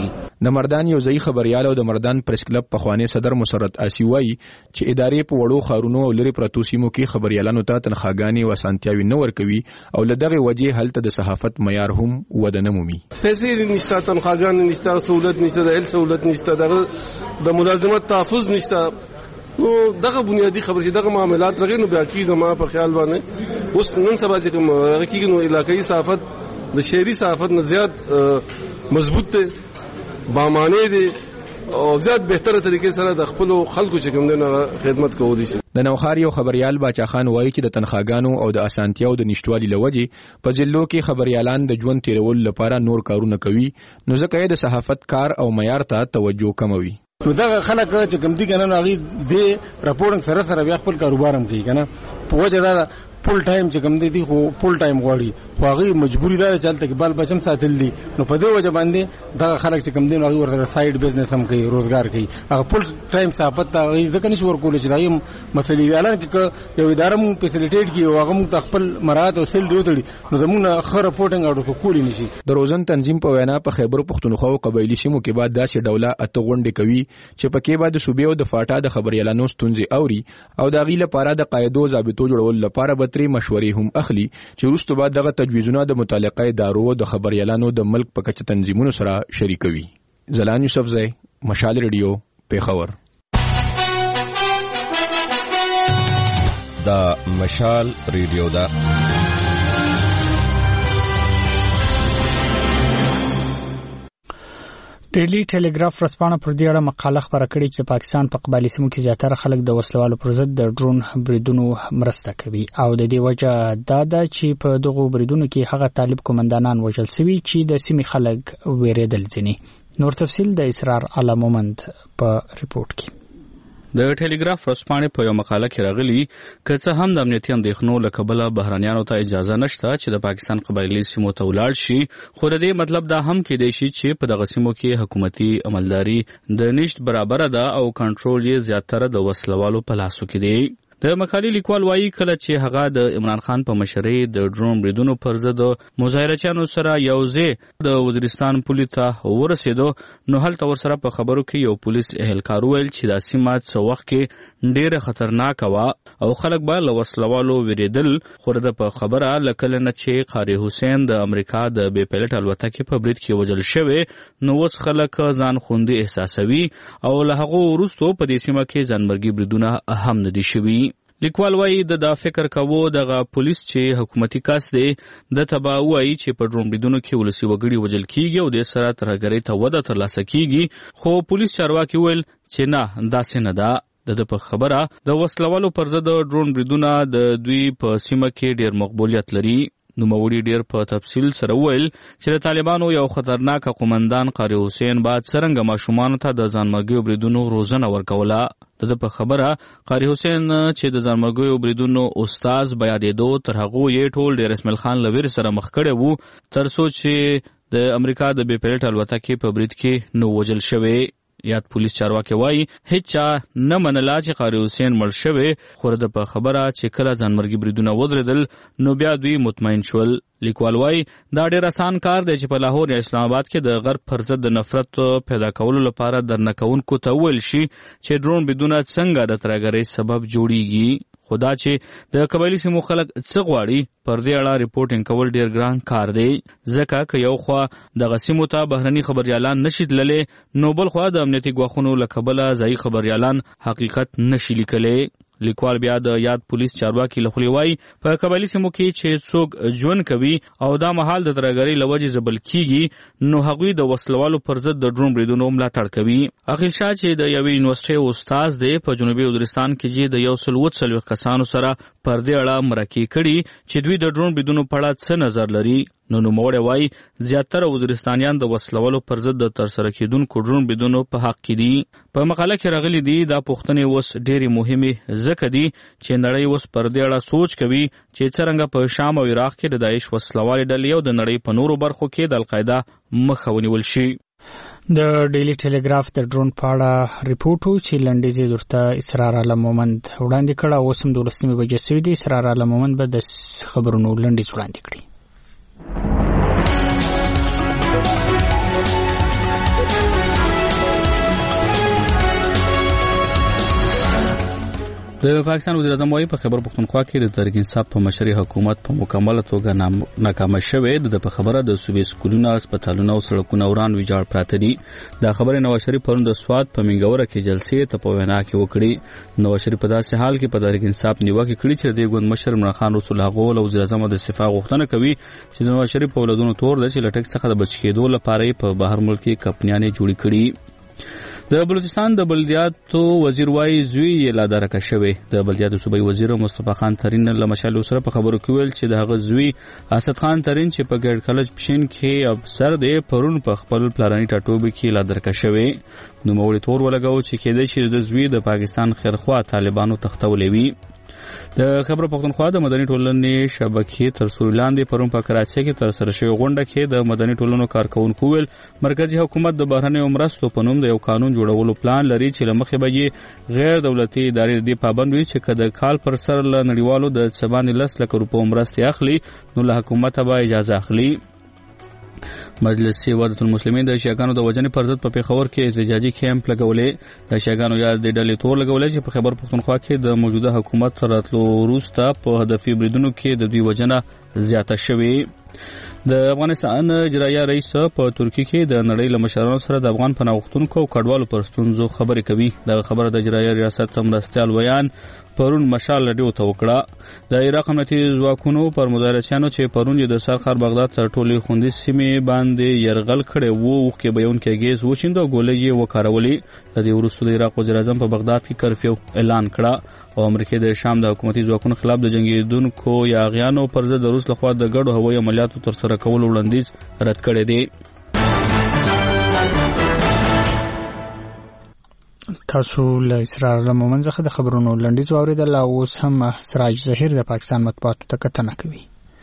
[SPEAKER 19] د مردان یو ځای خبريال او د مردان پریس کلب پخوانی صدر مسرت آسی وایي چې ادارې په وړو خارونو او لري پرتو سیمو کې خبريالانو ته تنخواګانې او اسانتیاوي نه ورکوي او لدغه وجه هلته د صحافت معیار هم ودانه مومي.
[SPEAKER 17] پیسې نشته، تنخواګانې نشته، سہولت نشته، د ال سہولت نشته، د ملازمت تحفظ نشته. نو دغه بنیادی خبر چې دغه معاملات رغې نو بیا کی زما په خیال باندې اوس نن سبا چې کوم رقیق نو علاقائی صحافت د شهري صحافت نه زیات مضبوط دی، بامانه دی او زیات بهتره طریقې سره د خپل خلکو چې کوم دغه خدمت کوي.
[SPEAKER 19] د نوخار یو خبريال باچا خان وایي چې د تنخواګانو او د اسانتیاو د نشټوالي لوجه په ځلو کې خبريالان د ژوند تیرول لپاره نور کارونه کوي، نو ځکه د صحافت کار او معیار ته توجه کموي.
[SPEAKER 21] نو دا خلک چې کوم دي کنه هغه د راپورټینګ سره سره بیا خپل کاروبار هم کوي کنه په وجه دا فول ټایم چې کوم دي خو فول ټایم غواړي خو هغه مجبوری ده چې تلته کې بال بچم ساتل دي. نو په دې وجه باندې دا خلک چې کوم دي هغه ورته سایډ بزنس هم کوي، روزګار کوي. هغه فول ټایم صحافت ته هغه ځکه نشي ورکول چې دایم مسلې اعلان کې یو اداره مو فیسیلیټیټ کی او هغه مو خپل مراد او سیل دیوتړي نو زموږ خره رپورټینګ اورو کولی نشي.
[SPEAKER 19] د روزن تنظیم په وینا په خیبر پختونخوا او قبایلی سیمو کې بعد داسې ډوله اته غونډې کوي چې پکې بعد صوبې او د فاټا د خبريالانو ستونزې اوري او د غیله لپاره د قاعدو ضابطو جوړول لپاره بتري مشورې هم اخلي چې وروسته بعد دغه تجویزونه د متعلقه ادارو د خبريالانو د ملک په کچه تنظیمونو سره شریکوي. زلان یوسفزئی، مشال ریډیو، پیښور.
[SPEAKER 11] دا مشال ریډیو دا
[SPEAKER 4] ډیلی ټیلیګراف ورځپاڼه پر دې اړه مقاله خبره کړې چې پاکستان په قبایلی سیمو کې زیاتره خلک د وسلوالو پر ضد د ډرون بریدونو مرسته کوي او د دې وجه دا ده چې په دغه بریدونو کې هغه طالب کمانډانان وژل شوي چې د سیمې خلک ویریدل ځنی. نور تفصیل د اسرار علامومند په ریپورت کې.
[SPEAKER 1] د ټیلیګراف ورځپاڼې په یو مقاله کې راغلي که څه هم د امنیتي اندېښنو له کبله بهرانیانو ته اجازه نشته چې د پاکستان قبایلي سیمو ته ولاړ شي، خو د دې مطلب دا هم کېدای شي چې په دغه سیمو کې حکومتي عملداري د نشت برابر ده او کنټرول یې زیاتره د وسلوالو په لاسو کې دی. د مقالې لیکوال وایي کله چې هغه د عمران خان په مشرۍ د ډرون بریدونو پر ضد مظاهرچیانو سره یوځای د وزیرستان پولي ته ورسېدو نو هلته ورسره په خبرو کې یو پولیس اهلکار وویل چې دا سیمه څه وخت کې ډېره خطرناکه وه او خلک به له وسلوالو ویرېدل. خو د په خبره له کله نه چې قاري حسین د امریکا د بې پیلټ الوتکې په برید کې وژل شوی نو اوس خلک ځان خوندي احساسوي او له هغو وروستو په دې سیمه کې ځانمرګي بریدونه هم نه دي شوي. لیکوال وایي د دا فکر کوو دغه پولیس چې حکومتي کس دی د تبا وایي چې په ډرون بریدونو کې ولسي وګړي وژل کیږي او د سره ترهګرۍ ته وده ترلاسه کیږي، خو پولیس چارواکي ویل چې نه داسې نه ده. د په خبره د وسلوالو پر ضد ډرون بریدونه د دوی په سیمه کې ډیر مقبولیت لري. نوموړي ډیر په تفصیل سره ویل چې د طالبانو یو خطرناک قومندان قاری حسین بعد څرنګه ماشومان ته د ځانمرګي بریدونو روزنه ورکوله. د په خبره قاری حسین چې د ځانمرګي بریدونو استاد بیا دیدو تر هغه یې ټول ډیر اسماعیل خان لویر سره مخ کړي وو تر څو چې د امریکا د بې پیلټ الوتکې په برید کې نو وژل شوی. یاد پولیس چارواکي وایي هیڅ چا نه منله چې قاری حسین مړ شوی، خو د په خبره چې کله ځانمرګي بریدونه ودرېدل نو بیا دوی مطمئن شول. لیکوال وایي دا ډېر اسان کار دی چې په لاهور یا اسلام آباد کې د غرب پر ضد د نفرت پیدا کولو لپاره درنه کوونکو ته وویل شي چې ډرون بریدونه څنګه د ترهګرۍ سبب جوړیږي. خو دا چې د قبایلي سیمو خلک څه غواړي پر دې اړه ریپورټینګ کول ډیر ګران کار دی، ځکه که یو خوا دغه سیمو ته بهرني خبريالان نشي تللی نو بل خوا د امنیتي ګواښونو له کبله ځایي خبريالان حقیقت نشي لیکلی. لیکوال بیا د یاد پولیس چارواکي له خولې وایي په قبایلي سیمو کې چې څوک ژوند کوي او دا مهال د ترهګرۍ له وجې ځپل کیږي نو هغوی د وسلوالو پر ضد د ډرون بریدونو ملاتړ کوي. اخیل شاه چې د یوې یونیورسټۍ استاد دی په جنوبي وزیرستان کې چې د یو سل اووه څلوېښت کسانو سره پر دې اړه مرکې کړي چې دوی د ډرون بریدونو په اړه څه نظر لري. نو نوموړی وایي زیاتره وزیرستانیان د وسلوالو پر ضد د ترسره کېدونکو ډرون بریدونو په حق کې دي. په مقاله کې راغلي دي دا پوښتنې اوس ډېرې مهمې ځکه دي چې نړۍ اوس پر دې اړه سوچ کوي چې څرنګه په شام او عراق کې د داعش وسلوالې ډلې او د نړۍ په نورو برخو کې د القاعده مخه ونیول شي.
[SPEAKER 4] د ډیلی ټیلیګراف د ډرون په اړه ریپورټ چې لنډیز درته اسرار علامومند وړاندې کړ او اوس هم دولسمې بجې شوې دي. اسرار علامومند به د خبرونو لنډیز وړاندې کړي.
[SPEAKER 1] د پاکستان وزیر اعظم وايي په خیبر پختونخوا کې د تحریک انصاف په مشرۍ حکومت په مکمل توګه ناکامه شوې د په خبره د صوبې سکولونو هسپتالونو او سړکونو وران ویجاړ پراته دي دا خبره نواز شریف پرون د سواد په منګوره کې جلسې ته په وینا کې وکړي نواز شریف په داسې حال کې په تحریک انصاف نیوکه کړې چې د ګوند مشر عمران خان رسول الله وزیر اعظم د استعفا غوښتنه کوي چې نواز شریف په ولادونو تور د لټک څخه د بچ کېدو لپاره په بهر ملکي کمپنیانې جوړې کړي د بلوچستان د بلدیاتو وزیر وايي زوی یې لا درکه شوی د بلدیاتو صوبایي وزیر مصطفی خان ترین له مشال سره په خبرو کې ویل چې د هغه زوی اسد خان ترین چې په ګډ کالج پښین کې افسر دی پرون په خپل پلاني ټاټوبه کې لا درکه شوی نو مولي تور ولګاو چې کېدای شي د زوی د پاکستان خیرخوا طالبانو تختولې وي د خبر پختونخوا د مدني ټولنې شبکې تر سوري لاندې پرون په کراچۍ کې تر سره شوی غونډه کې د مدني ټولنو کارکونکو ویل مرکزی حکومت د بهرنیو مرستو په نوم د یو قانون جوړولو پلان لري چې لمخې به غیر دولتي ادارې د پابند وي چې کله کال پر سر له نړیوالو د سبانې لس لک روپو مرستې اخلي نو له حکومت به اجازه اخلي مجلس وحدت المسلمین د شیعاګانو د وجنې پر ضد په پیښور کې احتجاجي کیمپ لګولې د شیعاګانو یا د ډلې تور لګولې چې په خیبر پختونخوا کې د موجوده حکومت راتلو وروسته په هدفي بریدونو کې د دوی وجنه زیاته شوې د افغانستان اجرایه رئیس په ترکیه کې د نړۍ له مشرانو سره د افغان پناه غوښتونکو او کډوالو پر ستونزو خبرې کوي دا خبره د اجرایه ریاست مرستیال ویان پرون مشال رادیو ته وکړه د عراق امنیتي ځواکونو پر مظاهرچیانو چې پرون د سرخار بغداد تر ټولې خوندې سیمې باندې يرغل کړي وو وخت بیان کې ګیز وچیند او ګولې یې وکارولې د دې وروسته د عراق وزیر اعظم په بغداد کې کرفیو اعلان کړه او امریکا د شام د حکومتي ځواکونو خلاف د جنگیدونکو یا غیانو پر ضد د روس لخوا د ګډو هوایي عملیاتو تر سره کولو وړاندیز رد کړی دی
[SPEAKER 4] تاسو له اسرار له مومن څخه د خبرونو لنډیز واوریدل او اوس هم سراج ظهیر د پاکستان مطبوعاتو ته کتنه کوي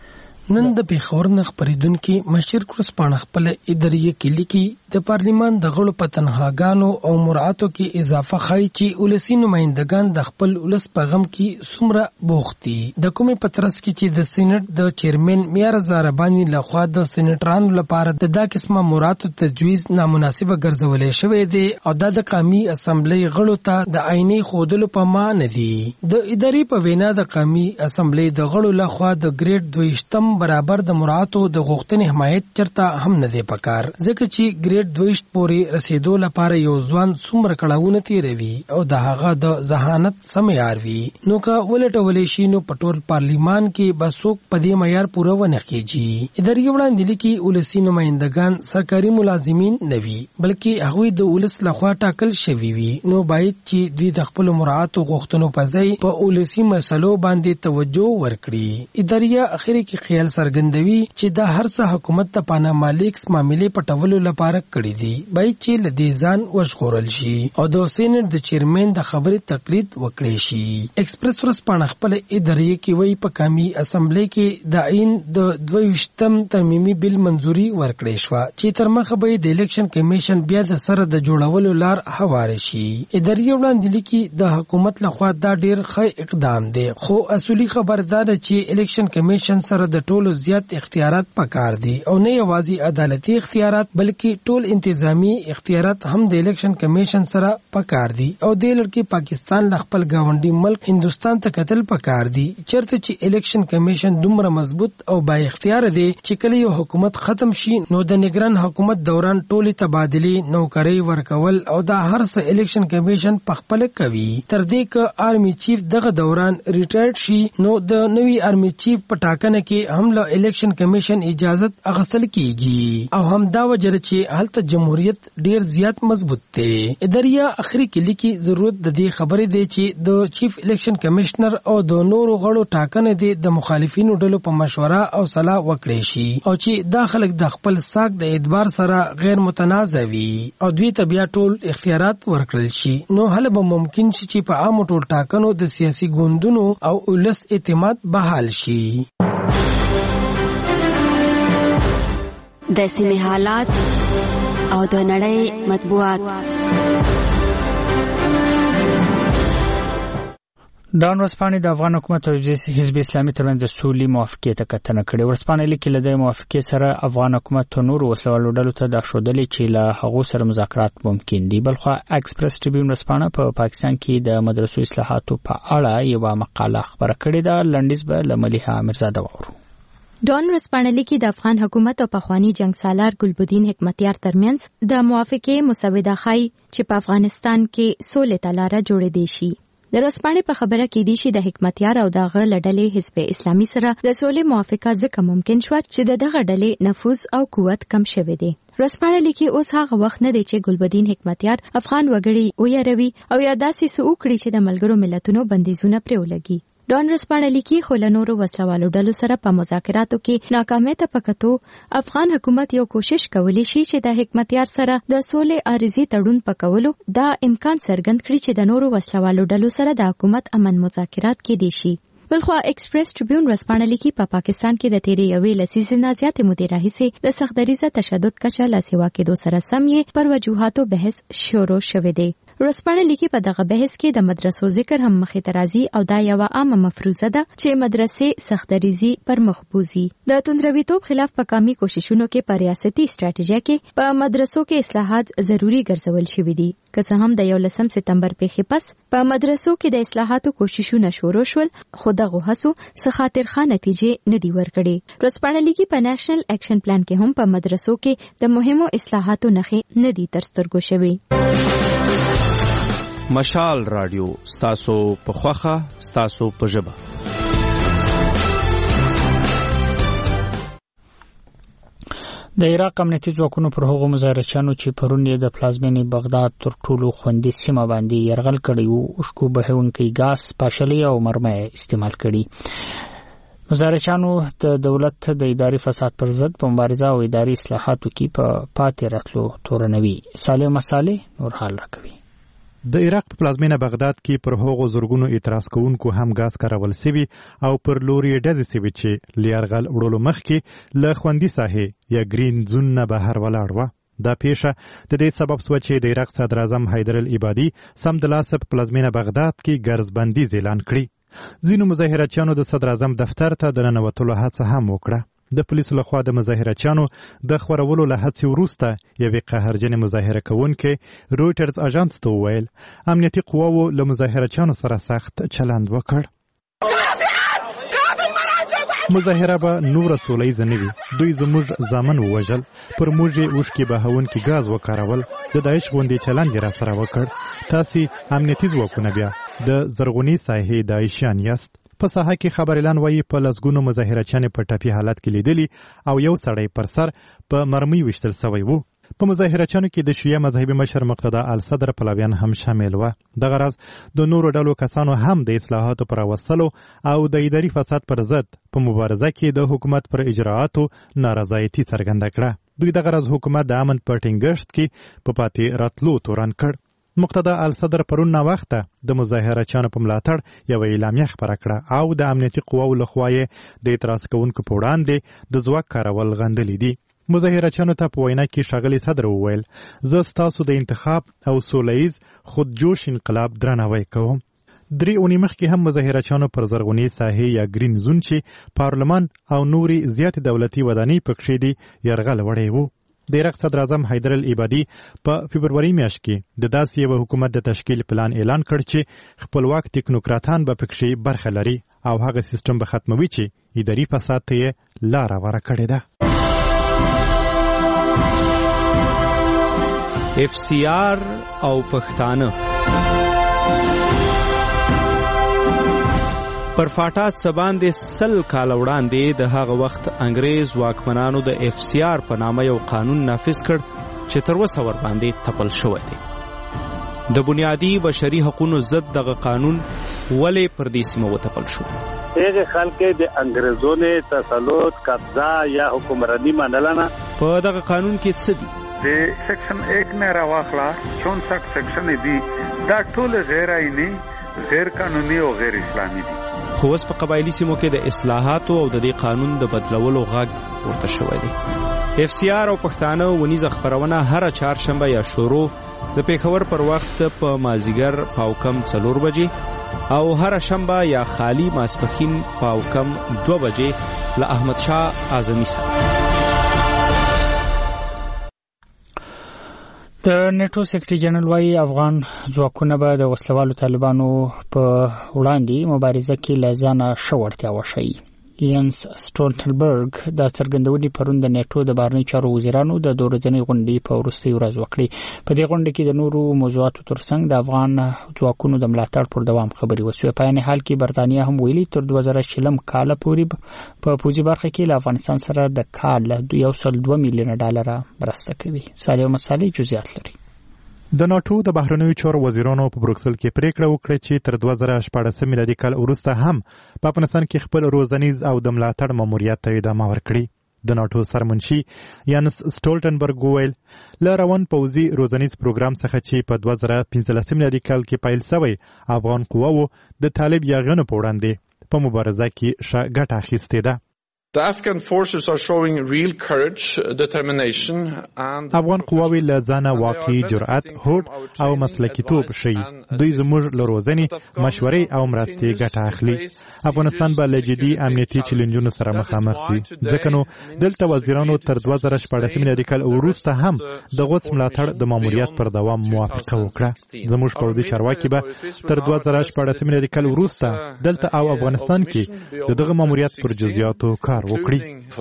[SPEAKER 3] نن د پیښور نه خبرېدونکي مشر کورسپانه خپل اداري کې لیکي د پارلیمان د غړو په تنخواګانو او مراعاتو کې اضافه خای چې ولسی نمائندگان د خپل ولس په غم کې څومره بوختي د کومې پترس کې چې د سېنات د چیرمن میار زاربانی لخوا د سېنټرانو لپاره د دا قسمه مراعاتو تجویز نامناسبه ګرځولې شوې دي او د قومي اسمبلی غړو ته د عیني خودلو په مان دي د اداري په وینا د قومي اسمبلی د غړو لخوا د ګریډ دویشتم برابر د مراعاتو د غوښتنې حمایت چرته هم نه دی پکار ځکه چې ګریډ دویشت پورې رسیدو لپاره یو ځوان څومره کړهونه تیروي او د هغه د ذهانت سميار وي نو که ولټولې شي نو پټول پارلیمان کې بسوک په دې معیار پوره ونه کیږي اداري وړاندې لیکي ولسی نمائندگان سرکاري ملازمین نه وي بلکې هغوی د ولس لخوا ټاکل شوي وي نو باید چې دوی د خپل مراعاتو غوښتنو په ځای په ولسی مسلو باندې توجه ورکړي اداري اخیری کې خیال سرګندوي چې دا هر څه حکومت ته پاناما لیکس معاملې پټولو لپاره کړی دي باید چې لدی ځان وژغورل شي او د سېنات د چیرمن د خبرې تقلید وکړي شي ایکسپریس ورسپانه خپل اداري کې وی په قومي اسمبلی کې د عین د دویشتم ترمیمي بل منځوري ورکړې شو چې تر مخه به د الیکشن کمیشن بیا د سره د جوړولو لار هواره شي اداري وړاندې لیکي د حکومت لخوا دا ډیر ښه اقدام دی خو اصولي خبردار چې الیکشن کمیشن سره د ټولو زیات اختیارات پکار دي او نه یوازې عدالتي اختیارات بلکې ټول انتظامی اختیارات هم د الیکشن کمیشن سره پکار دي او د لړکی پاکستان ل خپل گاونډي ملک هندستان ته قتل پکار دي چرته چې الیکشن کمیشن دومره مضبوط او با اختیار دی چې کله یو حکومت ختم شي نو د نگران حکومت دوران ټولي تبادله نوکری ورکول او دا هر څه الیکشن کمیشن پخپل کوي تر دې ک آرمی چیف دغه دوران ریټایرډ شي نو د نوی آرمی چیف په ټاکنه کې هم له الیکشن کمیشن اجازت اغستل کیږي او هم دا وجره چې هلته جمهوریت ډیر زیات مضبوط دی اداریا اخري کې لیکي ضرورت د دې خبرې دی چې د چیف الیکشن کمشنر او د نورو غړو ټاکنه دی د مخالفینو ډلو په مشوره او صلاح وکړي شي او چې دا خلک د خپل ساق د اعتبار سره غیر متنازع وي او دوی ته بیا ټول اختیارات ورکړل شي نو هله به ممکن شي چې په عام ټول ټاکنو د سیاسي ګوندونو او ولس اعتماد بحال شي
[SPEAKER 22] د سیمې حالات او د نړۍ مطبوعات.
[SPEAKER 4] ډان ورځپاڼې د افغان حکومت او حزب اسلامي ترمنځ د سولې موافقې ته کتنه کړې. ورځپاڼې لیکي له دې موافقې سره افغان حکومت نور وسلوالو ډلو ته دا ښودلې چې له هغو سره مذاکرات ممکن دي. بلخوا اکسپریس ټریبیون ورځپاڼه په پاکستان کې د مدرسو اصلاحاتو په اړه یوه مقاله خپره کړې ده. لنډیز به له ملیحه میرزاده واورو.
[SPEAKER 2] ډان ورځپاڼه لیکي د افغان حکومت او پخوانی جنگ سالار ګلبدین حکمتیار ترمنځ د موافقې مسوده ښایي چې په افغانستان کې سولې ته لاره جوړې دی شي. د ورځپاڼې په خبره کې دي چې د حکمتیار او دغه لړلې حزب اسلامي سره د سولې موافقه ځکه ممکن شوه چې د دغه ډلې نفوذ او قوت کم شوی دی. ورځپاڼه لیکي اوس هغه وخت نه دی چې ګلبدین حکمتیار افغان وګړي ویروي او یا داسې څه وکړي چې د ملګرو ملتونو بندیزونه پرې ولګي. ډان ورځپاڼه لیکي خو له نورو وسلوالو ډلو سره په مذاکراتو کې ناکامۍ ته په کتو افغان حکومت یو کوشش کولی شي چې د حکمتیار سره د سولې عارضي تړون پکولو دا امکان څرګند کړي چې د نورو وسلوالو ډلو سره د حکومت امن مذاکرات کېدی شي. بلخوا اکسپریس ټریبیون ورځپاڼه لیکي په پا پاکستان کې د تیرې یوې لسیزې نه زیاتې مودې راهیسې د سختدریزه تشدد کچه له سیوا کېدو سره سم یې پر وجوهاتو بحث شروع شوی دی. ورځپاڼه لیکي په دغه بحث کې د مدرسو ذکر هم مخې ته راځي او دا یوه عامه مفروضه ده چې مدرسې سختدریزي پر مخ بوزي. د توندرویتوب خلاف په کامي کوششونو کې په ریاستي استراتیژي کې په مدرسو کې اصلاحات ضروری ګرځول شوي دي. که څه هم د یولسم سپتمبر پیښې پس په مدرسو کې د اصلاحاتو کوششونه شروع شول خو دغه هڅو څه خاطرخواه نتیجې نه دي ورکړې. ورځپاڼه لیکي په نېشنل اکشن پلان کې هم په مدرسو کې د مهمو اصلاحاتو نښې نه دي تر سترګو شوي.
[SPEAKER 1] مشال رادیو ستاسو په خوخه ستاسو په ژبه.
[SPEAKER 4] د عراق امنیتي ځواکونو پر هغو مظاهرچیانو چې پرون یې د پلازمینې بغداد تر ټولو خوندي سیمه باندې یرغل کړی وو اوشکو بهونکی ګاز پاشلي او مرمۍ استعمال کړي. مظاهرچیانو د دولت د اداري فساد پر ضد په مبارزه او اداري اصلاحاتو کې په پاتې راتلو تورنوي. صالح مسالې نور حال راکوي.
[SPEAKER 8] د عراق په پلازمینه بغداد کې پر هغو زورګونو اعتراض کوونکو هم غاز کارول سوي او پر لوري ډزې سوي چې لیرغل وړلو مخکې له خوندي ساحې یا گرین زون نه بهر ولاړ وه. دا پیښه د دې سبب شوه چې د عراق صدر اعظم حیدر العبادي سمدلاسه په پلازمینه بغداد کې ګرځبندیز اعلان کړي. ځینو مظاهرچیانو د صدر اعظم دفتر ته د ننوتلو هڅه هم وکړه. د پولیسو لخوا د مظاهرچیانو د خورولو له هڅې وروسته یوې قهرجنې مظاهره کوونکې رویټرز اژانس ته وویل امنیتي قواوو له مظاهرچیانو سره سخت چلند وکړ. مظاهره به نوره سولیزه نه وي. دوی زموږ زامن ووژل، پر موږ یې اوښکې بهونکي ګاز وکارول، د داعش غوندې چلند یې راسره وکړ. تاسې امنیتي ځواکونه بیا د زرغونې ساحې داعشیان یاست. په ساحه کې خبريالان وایي په لسګونو مظاهرچیانې په ټپي حالت کې لیدلي او یو سړی پر سر په مرمۍ ویشتل سوی وو. په مظاهرچیانو کې د شیعه مذهبي مشر مقتدا الصدر پلویان هم شامل وه. دغه راز د نورو ډلو کسانو هم د اصلاحاتو پر راوستلو او د اداري فساد پر ضد په مبارزه کې د حکومت پر اجراعاتو نارضایتي څرګنده کړه. دوی دغه راز حکومت د امن په ټینګښت کې په پاتې راتلو تورن کړ. مقتدا الصدر پرون ناوخته د مظاهرچیانو په ملاتړ یوه اعلامیه خپره کړه او د امنیتي قواو لخوا یې د اعتراض کوونکو په وړاندې د ځواک کارول غندلي دي. مظاهرچیانو ته په وینا کې ښاغلي صدر وویل زه ستاسو د انتخاب او سوله ییز خودجوش انقلاب درناوی کوم. درې اونۍ مخکې هم مظاهرچیانو پر زرغونې ساحې یا گرین زون چې پارلمان او نوري زیاتې دولتي ودانۍ پکښې دي یرغل وړی وو. د عراق صدر اعظم حیدر العبادي په فبروري میاشت کې د داسې یو حکومت د تشکیل پلان اعلان کړ چې خپلواک ټیکنوکراتان به پکښې برخه لري او هغه سیستم به ختموي چې اداري فساد ته یې لاره وره کړې ده.
[SPEAKER 1] اف سی آر او پښتانه پر فاټات سباندې سل کال وړاندې د هغه وخت انګریز واکمنانو د اف سی آر په نامه یو قانون نافذ کړ چې تر اوسه ورباندې تپل شوی دی. د بنیادي بشري حقوقو ضد دغه قانون ولې پر دې سیمه وتپل شو؟
[SPEAKER 23] هغه خلک د انګریزونو تسلط قبضه یا حکمرانی منلنه. په
[SPEAKER 1] دغه قانون کې څه دي؟
[SPEAKER 24] د سیکشن ایک نه راواخلا چونسٹھ سیکشن دي دا ټول غیر آئینی غیر قانوني او غیر اسلامي دي.
[SPEAKER 1] خو اوس په قبایلی سیمو کې د اصلاحاتو او د دې قانون د بدلولو غږ پورته شوی دی. اف سی آر او پښتانه ونیزه خبرونه هر چهارشنبه یا شروع د پیښور پر وخت په مازیګر پاو کم څلور بجې
[SPEAKER 5] او هر شنبه یا خالی ماسپخین پاو کم دو بجې له احمد شاه اعظمي سره.
[SPEAKER 4] د نیټو سیکرټري جنرال وايي افغان ځواکونه به د وسلوالو طالبانو په وړاندې مبارزه کې له ځانه ښه وړتیا وښيي. ینس سټولټنبرګ د څرګندونې پرون د نیټو د بهرنیو چارو وزیرانو د دوه ورځنۍ غونډې په وروستۍ ورځ وکړې. په دې غونډه کې د نورو موضوعاتو ترڅنګ د افغان ځواکونو د ملاتړ پر دوام خبرې وشوې. په عین حال کې برتانیا هم ویلي تر دوه زره شلم کال پورې په پوځي برخه کې له افغانستان سره د کال یو سل دوه میلیونه ډالر مرسته کوي. صالح مسالې جزئیات لري.
[SPEAKER 8] د ناتو د بهرنیو چارو وزیرانو په بروکسل کې پریکړه وکړه چې تر دوه زره شپاړسم میلادي کال وروسته هم په افغانستان کې خپل روزنیز او د ملاتړ ماموریت ته ادامه ورکړي. د ناتو سرمنشي یانس سټولټنبرګ وویل له روان پوځي روزنیز پروګرام څخه چې په دوه زره پنځلسم میلادي کال کې پیل شوی افغان قواوو د طالب یاغیانو په وړاندې په مبارزه کې ښه ګټه اخیستې ده.
[SPEAKER 7] The Afghan forces are showing real courage, determination and
[SPEAKER 8] افغان قواوی له ځانه واقعي جرأت، هوډ او مسلکیتوب ښیي. دوی زموږ له روزنې، مشورې او مرستې ګټه اخلي. افغانستان به له جدي امنیتي چیلنجونو سره مخامخ شي. ځکه نو دلته وزیرانو تر دوه زره شپاړسم میلادي کال وروسته هم د غوڅ ملاتړ د ماموریت پر دوام موافقه وکړه. زموږ پوځي چارواکي به تر دوه زره شپاړسم میلادي کال وروسته دلته او افغانستان کې د دغه ماموریت پر جزئیاتو کار وکړي.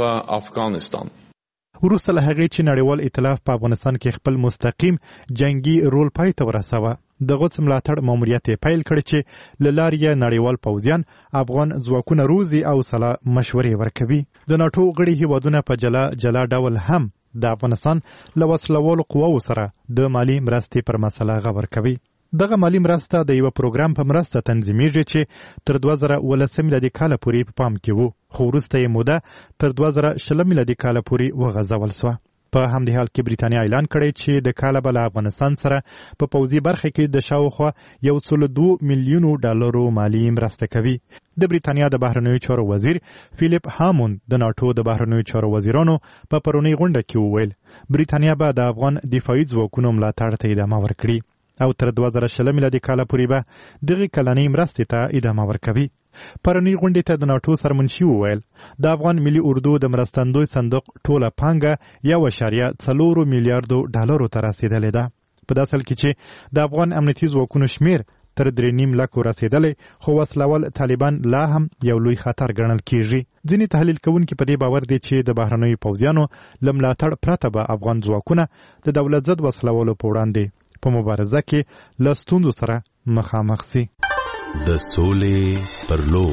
[SPEAKER 8] وروسته له هغې چې نړیوال ائتلاف په افغانستان کې خپل مستقیم جنگي رول پای ته ورساوه، د غوڅ ملاتړ ماموریت یې پیل کړ چې له لارې یې نړیوال پوځیان افغان ځواکونه روزي او سلا مشورې ورکوي. د ناټو غړي هیوادونه په جلا جلا ډول هم د افغانستان له وسلوالو قواو سره د مالی مرستې پر مسله غور کوي. دغه مالی مرسته د یو پروګرام په مرسته تنظیمیږي چې تر دوه زره ولسم میلادي کال پورې په پام کې وو، خو وروسته یې موده تر دوه زره شلم میلادي کال پورې وغځول شوه. په همدې حال کې بریتانیا اعلان کړی چې د کال به له افغانستان سره په پوځي برخه کې د شاوخوا یو سل دوه میلیونو ډالرو مالی مرسته کوي. د بریتانیا د بهرنیو چارو وزیر فیلیپ هاموند د ناټو د بهرنیو چارو وزیرانو په پرونی غونډه کې وویل بریتانیا به د افغان دفاعي ځواکونو ملاتړ ته ادامه ورکړي او تر دوه زره شلم میلادي کال پورې به دغه کلنۍ مرستې ته ادامه ورکوي. پرونی غونډې ته د ناټو سرمنشي وویل د افغان ملي اردو د مرستندوی صندوق ټوله پانګه یو اعشاریه څلور میلیارډو ډالرو ته رسیدلې ده. په داسې حال کې چې د افغان امنیتي ځواکونو شمیر تر درې نیم لکو رسیدلی، خو وسلوال طالبان لا هم یو لوی خطر ګڼل کیږي. ځینې تحلیل کوونکي په دې باور دي چې د بهرنیو پوځیانو له ملاتړ پرته به افغان ځواکونه د دولت ضد وسلوالو په وړاندې په مبارزه کې له ستونزو سره مخامخ شي.
[SPEAKER 9] د سولې پر لور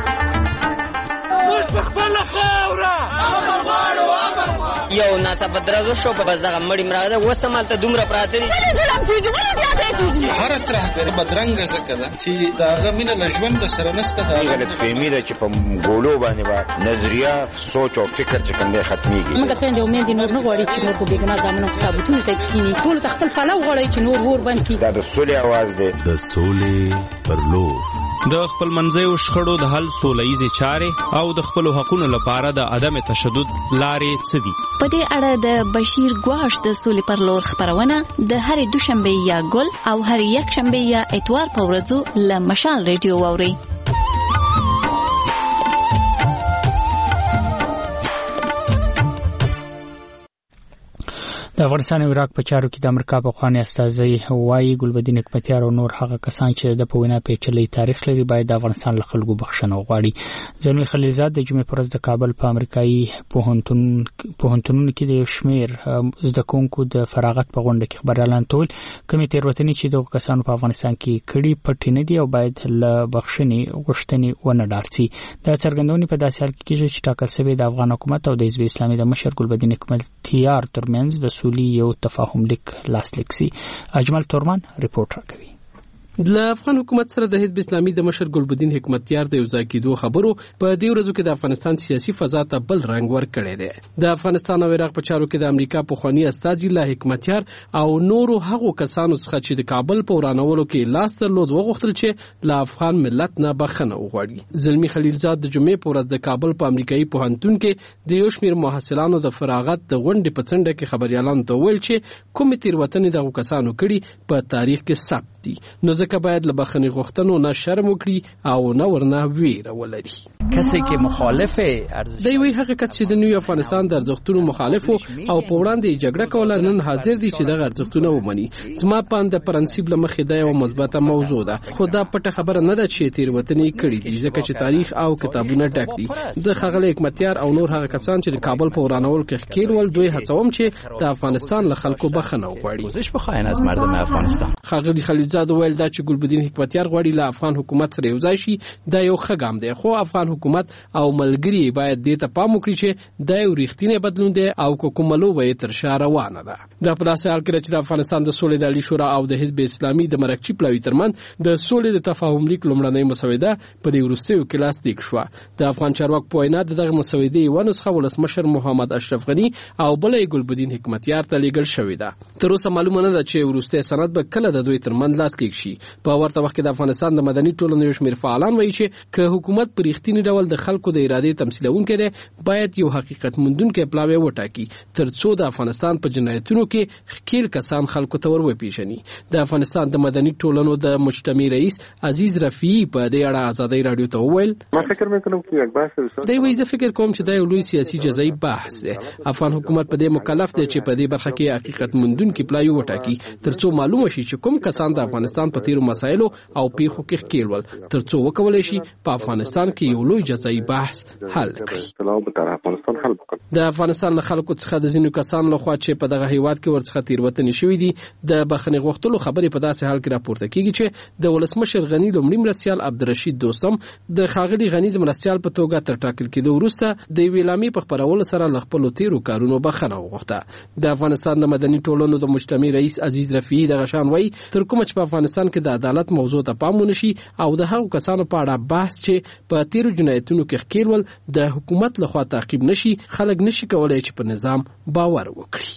[SPEAKER 10] یو ناڅاپه درزو شو په بس دغه مړی مراغه وسته مالته دومره پراته دي
[SPEAKER 25] هر طرح د بدرنګ زکه ده چې داغه مینه له ژوند سره نسته. دا
[SPEAKER 26] غلط فهمي ده چې په ګولو باندې با نظریه سوچ او فکر چې کوم ختميږي.
[SPEAKER 27] موږ خپل د امید نور نه غواړي چې نور کو بیګنا ځامنو کتابونه ته کینی ټول خپل فلو غواړي چې نور ور باندې
[SPEAKER 26] دا د سولې आवाज ده.
[SPEAKER 9] د سولې پر لور
[SPEAKER 5] د خپل منځیو شخړو د حل سولهییزې چارې او د خپل حقوقو لپاره د عدم تشدد لارې څه دي؟
[SPEAKER 28] په دې اړه د بشیر ګواش د سولې پر لور خبرونه د هرې دوشنبه یا ګل او هر یک شنبه یا اتوار په ورځو له مشال ریډیو واوري.
[SPEAKER 4] د افغانستان او عراق په چارو کې د امریکا په خواني استازي وایي ګلبدین حکمتیار او نور هغه کسان چې د پوینا پیچلي تاریخ لري باید د افغانستان له خلکو بخښنه وغواړي. زلمی خلیلزاد د جمعې پر ورځ د کابل په امریکایي پوهنتون پوهنتونونو کې د شمیر زده کوونکو د فراغت په غونډه کې خبريالان ټول کومې تیروتنې چې د کسانو په افغانستان کې کړي پټ نه دي او باید له بخښنې غوښتنې ونه ډارسي. دا څرګندونې په داسې حال کې کېږي چې ټاکل شوی د افغان حکومت او د حزب اسلامي د مشر ګلبدین حکمتیار ترمنځ د یو تفاهم لیک لاسلیک سي. اجمل تورمان ریپورت راکوي.
[SPEAKER 6] د افغان حکومت سره د حزب اسلامي د مشر ګلبدین حکمتیار د یو ځای کېدو خبرو په دې ورځو کې د افغانستان سیاسي فضا ته بل رنګ ورکړی دی. د افغانستان او عراق په چارو کې د امریکا په خواني استازي له حکمتیار او نورو هغو کسانو څخه چې د کابل په ورانولو کې لاس درلود وغوښتل چې له افغان ملت نه بخښنه وغواړي. زلمی خلیلزاد د جمعې په ورځ د کابل په امریکایي پوهنتون کې د یو شمېر محصلانو د فراغت د غونډې په څنډه کې خبريالانو ته وویل چې کومې تېروتنې دغو کسانو کړي په تاریخ کې ثبت دي. نو ځکه ځکه باید له بخښنې غوښتنو نه شرم وکړي او نه ورنه ویره ولري.
[SPEAKER 12] کسی که مخالف
[SPEAKER 6] دی وی هغه کس چې د نوي افغانستان د ارزښتونو مخالف او په وړاندې جګړه کوله نن حاضر دي چې دغه ارزښتونه ومني. زما په اند د پرنسيپ له مخې دا یو مثبته موضوع ده، خو دا پټه خبره نه ده چې تیروتنې کړي دي، ځکه چې تاریخ او کتابونه ډک دي. د ښاغلي حکمتیار او نور هغه کسان چې د کابل په ورانول کې ښکېل ول، دوی هڅوم چې د افغانستان له خلکو بخښنه وغواړي.
[SPEAKER 12] پوزش بخواین از مردم افغانستان.
[SPEAKER 6] ښاغلي خلیلزاد ویل دا چې ګلبدین حکمتیار غواړي له افغان حکومت سره یو ځای شي، دا یو ښه ګام دی، خو افغان حکومت او ملګری باید دې ته پام وکړي چې دا یو ریښتینی بدلون دی او کوملو به تر شا روانه ده. د پلاسه حال کې چې د افغانستان د سولې د عالی شورا او د حزب اسلامي د مرکچی پلاوی ترمن د سولې د تفاهم لیک لومړنۍ مسوده په دې وروستیو کې لاسلیک شو. د افغان چارواک په وینا دغه مسودې یو نسخه ولسمشر محمد اشرف غنی او بلې ګلبدین حکمتیار ته لیږل شوې ده. تر اوسه معلومه نه ده چې وروستي سند به کله د دوی ترمن لاسلیک شي. په ورته وخت کې د افغانستان د مدني ټولنې یو شمېر فعالان وایي چې که حکومت په ریښتینی ډول د خلکو د ارادې تمثیلونکی دی، باید یو حقیقت موندونکی پلاوی وټاکي ترڅو د افغانستان په جنایتونو کې ښکیل کسان خلکو ته ور وپیژني. د افغانستان د مدني ټولنو د مجتمع رئیس عزیز رفیعي په دې اړه ازادۍ رادیو ته وویل،
[SPEAKER 13] ما فکر وکړم چې یک بحث وسو.
[SPEAKER 6] دی وایي زه فکر کوم چې دا یو لوی سیاسي جزایي بحث دی. افغان حکومت په دې مکلف دی چې په دې برخه کې حقیقت موندونکی پلاوی وټاکي ترڅو معلومه شي چې کوم کسان د افغانستان په تیرو مسایلو او پیښو کې ښکیل ول، ترڅو وکولای شي په افغانستان کې یو لوی جزایي بحث حل کړي. د افغانستان له خلکو څخه د ځینو کسانو لخوا چې په دغه هیواد کې ورڅخه تیروتنې شوې دي د بخښنې غوښتلو خبرې په داسې حال کې راپورته کیږي چې د ولسمشر غنی لومړي مرستیال عبدالرشید دوستم د ښاغلي غنی د مرستیال په توګه تر ټاکل کېدو وروسته د یوې اعلامیې په خپرولو سره له خپلو تیرو کارونو بخښنه وغوښته. د افغانستان د مدني ټولنو د مجتمع رئیس عزیز رفیعي دغه شان وایي تر کومه چې په افغانستان کې د عدالت موضوع ته پام ونشي او د هغو کسانو په اړه بحث چې په تیرو جنایتونو کې ښکیل ول د حکومت لخوا تعقیب نشي، خلک نشي کولای چې په نظام باور وکړي.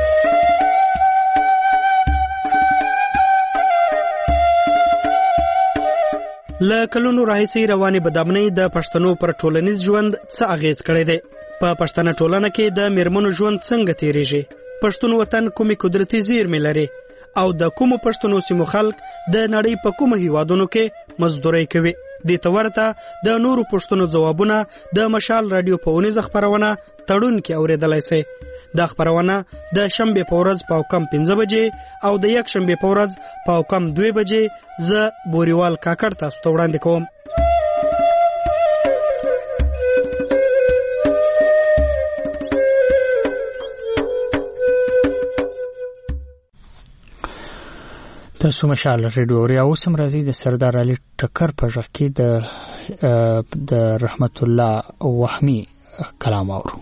[SPEAKER 14] له کلونو راهیسې روانې بدامنۍ د پښتنو پر ټولنیز ژوند څه اغیز کړی دی؟ په پښتنه ټولنه کې د میرمنو ژوند څنګه تیریږي؟ پښتون وطن کومې قدرتي زیرمې لري او د کومو پښتنو سیمو خلک د نړۍ په کومو هیوادونو کې مزدوري کوي؟ دې ته ورته د نورو پښتنو ځوابونه د مشال رادیو په اونیزه خبرونه تړون کې اوریدلای شئ. دا خبرونه د شنبه په ورځ په کم پنځه بجې او د یک شنبه په ورځ په کم دوه بجې ز بوريوال کاکړ تاسو ته وړاندې کوم.
[SPEAKER 4] تاسو مشال ریډیو اوري او سم راځي د سردار علي ټکر په ځخ کې د د رحمت الله وهمي کلام اورو.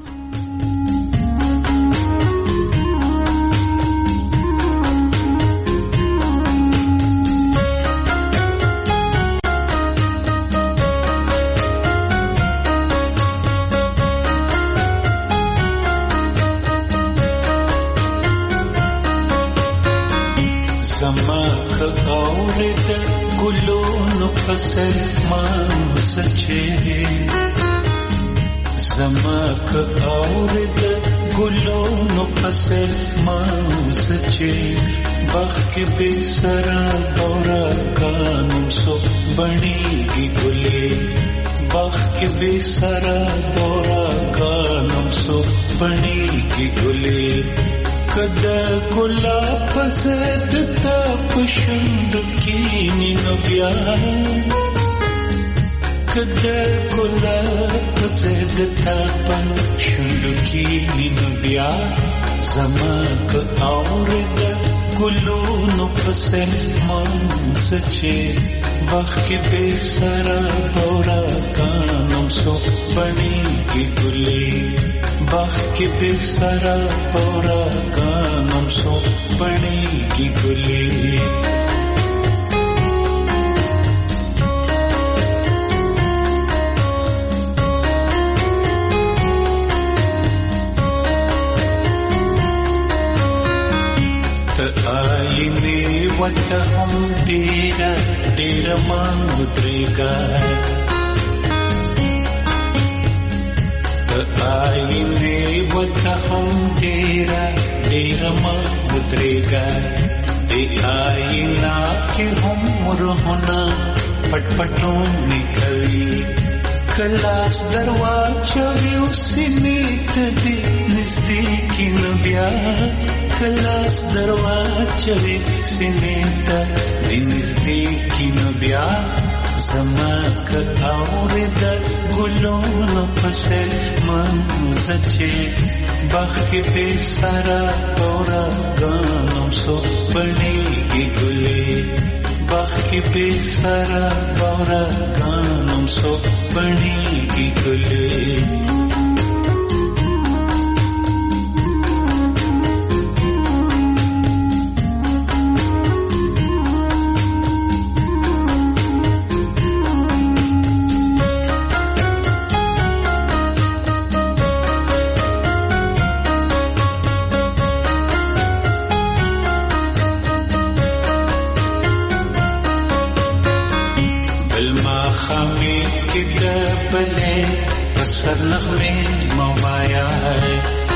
[SPEAKER 15] فصل مان سچے زماک اورد گلوں نو فصل مان سچے بخت بے سرا دورا کانم سو بنی گی گلے بخت بے سرا دورا کانم سو بنی گی گلے کدا گلا پسد تا پشند کی نینو بیا کدا گلا پسد تا پشند کی نینو بیا زماک آورد گلو نو پسد مان سچے وقت بے سرا بورا کانم سو بنی گی گلے وقت کے بے سرا پورا کانم سو بنے گی گلے آئینے وقت ہم ڈیرا ڈیرا مان اترے گا آئینے وقت ہم ڈیرا ڈیرا مان اترے گا आईना के उम्र होना पटपटों निकली कलास दरवाजा उसीनीत दी नजदीकी नबिया कलास दरवाजा उसीनीत दी नजदीकी नबिया जमाक और दर गुलों फसल मन सचे बाकी बेसारा तोरा गानों सो बनेगी गुले बाकी बेसारा तोरा गानों सो बनेगी गुले सरलख में मवाया है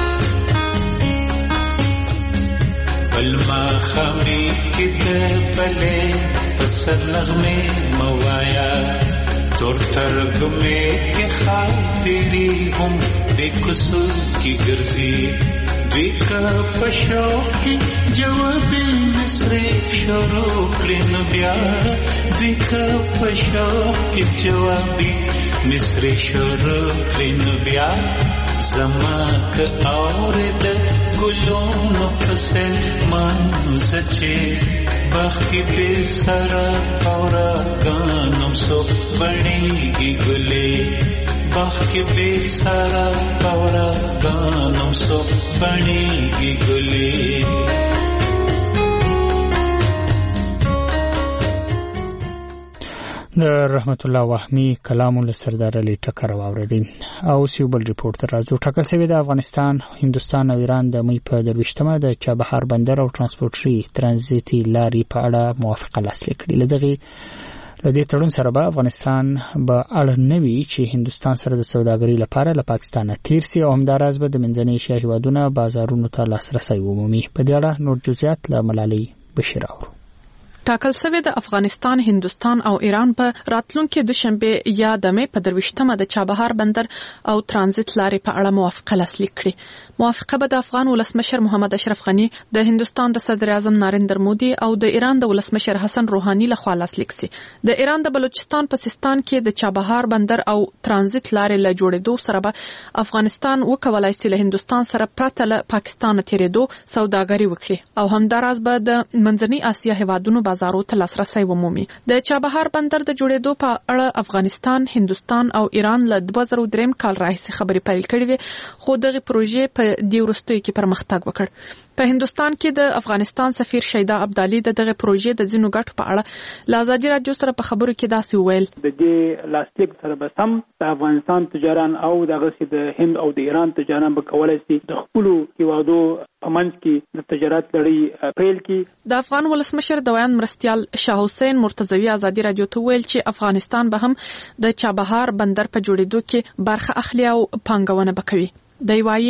[SPEAKER 15] बलमा खमी कितबले सरलख में मवाया तोर तरग में के खातिरी हम बेकुसुर की गर्जी द्विका पशो की जवाबी मिसरे शुरू प्रेम ब्याह द्विका पशो की जवाबी मिसरे शुरू प्रेम ब्याह जमाक और द गुलों फसल मान सचे बाकी बेसरा और गानों सो बनेगी गुले बाकी बेसरा और गानों सो बनेगी गुले
[SPEAKER 4] د رحمت الله وهمي کلام له سردار علي ټکر واوریدل او سیوبل ریپورت راځو ټکر سوي د افغانستان هندستان او ایران د مې په درويشتمه د چابهار بندر او ترانسپورټري ترانزیتي لاري په اړه موافقه لاسلیک کړې لدغه لدې تړون سره به افغانستان به اړ نوي چې هندستان سره د سوداګرۍ لپاره له پاکستان تیر سي او همداراز به د منځنۍ ایشیا هیوادونو بازارونو ته لاسرسي ومومي په دې اړه نور جزئیات له ملالۍ بشیر اورو
[SPEAKER 3] ټاکل شوی د افغانستان، هندستان او ایران په راتلونکو دوشنبه یا د مې په درويشتمه د چابهار بندر او ترانزیت لارې په اړه موافقه لاسلیک کړي. موافقه به د افغان ولسمشر محمد اشرف غنی، د هندستان د صدر اعظم نریندر مودي او د ایران د ولسمشر حسن روحاني لخوا لاسلیک شي. د ایران د بلوچستان په سیستان کې د چابهار بندر او ترانزیت لارې له جوړېدو سره به افغانستان وکولای شي له هندستان سره پرته له پاکستان تیرېدو سوداګري وکړي او همداراز به د منځنۍ اسیا هیوادونو بازارو ته لاسرسي ومومي. د چابهار بندر د جوړېدو په اړه افغانستان، هندستان او ایران له دوه زره درې کال راهیسې خبرې پیل کړې وي، خو دغه پروژې په دې وروستیو کې پرمختګ وکړ. په هندستان کې د افغانستان سفیر شیدا عبدالي د دغه پروژې د ځینو ګټو په اړه له ازادي راډیو سره په خبرو کې داسې وویل:
[SPEAKER 11] د دې لاسلیک سره به سم د افغانستان تجاران او دغه سي د هند او د ایران تجاران به کولای شي د خپل هیوادو په منځ کې د تجارت لړۍ پیل کړي.
[SPEAKER 3] د افغان ولسمشر دویان مرستيال شاه حسین مرتضوی ازادي راډیو ته ویل چې افغانستان به هم د چابهار بندر په جوړېدو کې برخه اخلي او پانګونه وکوي. دی وايي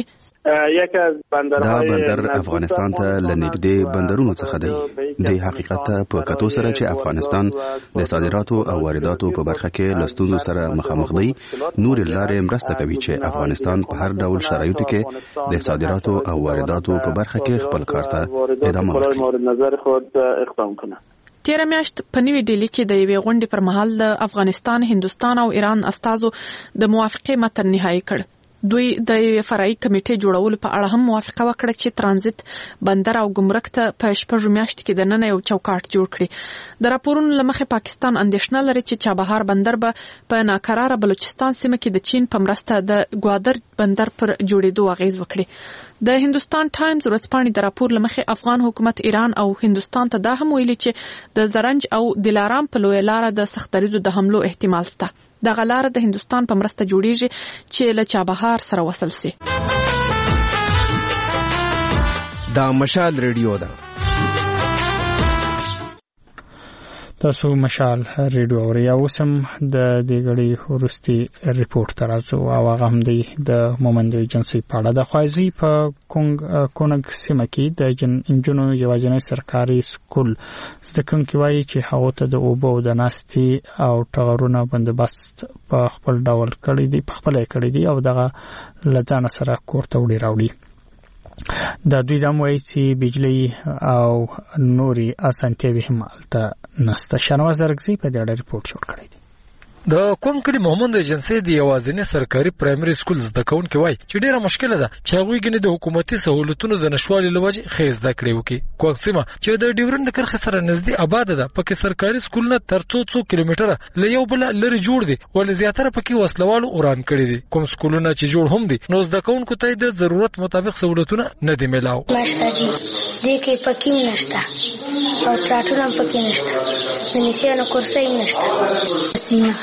[SPEAKER 16] دا بندر افغانستان ته لنګدې بندرونو څخه دی. د حقیقت په کتو سره چې افغانستان د صادراتو او وارداتو په برخه کې لستونزو سره مخامخ دی، نور لارې مرسته کوي چې افغانستان په هر ډول شرایطو کې د صادراتو او وارداتو په برخه کې خپل کار ته ادامه ورکړي.
[SPEAKER 3] تیر میاشت په نیوی ډیلی کې د یوې غونډې پر مهال د افغانستان، هندستان او ایران استازو د موافقې متن نهایی کړ. دوی د فرعي کمیټې جوړولو په اړه هم موافقه وکړه چې ترانزیت بندر او ګمرک ته په شپږو میاشتو کې د نن یو چوکاټ جوړ کړي. د راپورونو لمخې پاکستان اندېښنه لري چې چابهار بندر به په ناکراره بلوچستان سیمه کې د چین په مرسته د ګوادر بندر پر جوړېدو اغیز وکړي. د هندستان ټایمز ورځپاڼې د راپور لمخې افغان حکومت ایران او هندستان ته دا هم ویلي چې د زرنج او دلارام په لوی لار د سختریزو د حملو احتمال شته. د غلار د هندستان په مرسته جوړیږي چې له چابهار سره وصل شي.
[SPEAKER 17] دا مشال ریډیو ده.
[SPEAKER 4] تاسو مشال ریډیو اوري او سم د دې غړي ورستي ریپورت ترازو او هغه هم د مومند ایجنسی په اړه د خوازي په کونګ سیمه کې د جنونو یوازینی سرکاري سکول زده کوونکي وایي چې هغه ته د اوبو د ناستي او ټغرونه بندوبست په خپل ډول کړی دی په خپل کړی دی او دغه لځان سره کوړه وړي راوړي د دوی د موي چې بجلی او نوري اسانتیاوي هم الته نسته. شنواز زرګزي په دې اړه ریپورت جوړ کړی دی.
[SPEAKER 2] د کوم کلی محمد ایجنسی د یوازینی سرکاري پرایمري سکول زده کوونکي وای چې ډیره مشکله ده چې هغه غني د حکومتي سہولتونو د نشوالي لوجه خیز د کړی وکي. کوکسیمه چې د ډیورند کرخه سره نږدې آباد ده پکې سرکاري سکول نه تر څو کیلومتره له یو بل لري جوړ دي ول زیاتره پکې وسلوالو اوران کړی دي. کوم سکولونه چې جوړ هم دي نو زده کوونکو ته د ضرورت مطابق سہولتونه نه دی ملاو.
[SPEAKER 17] ماشاجي دې کې پکې نشته او چاټونه پکې نشته د نشانو کورسای نشته سیمه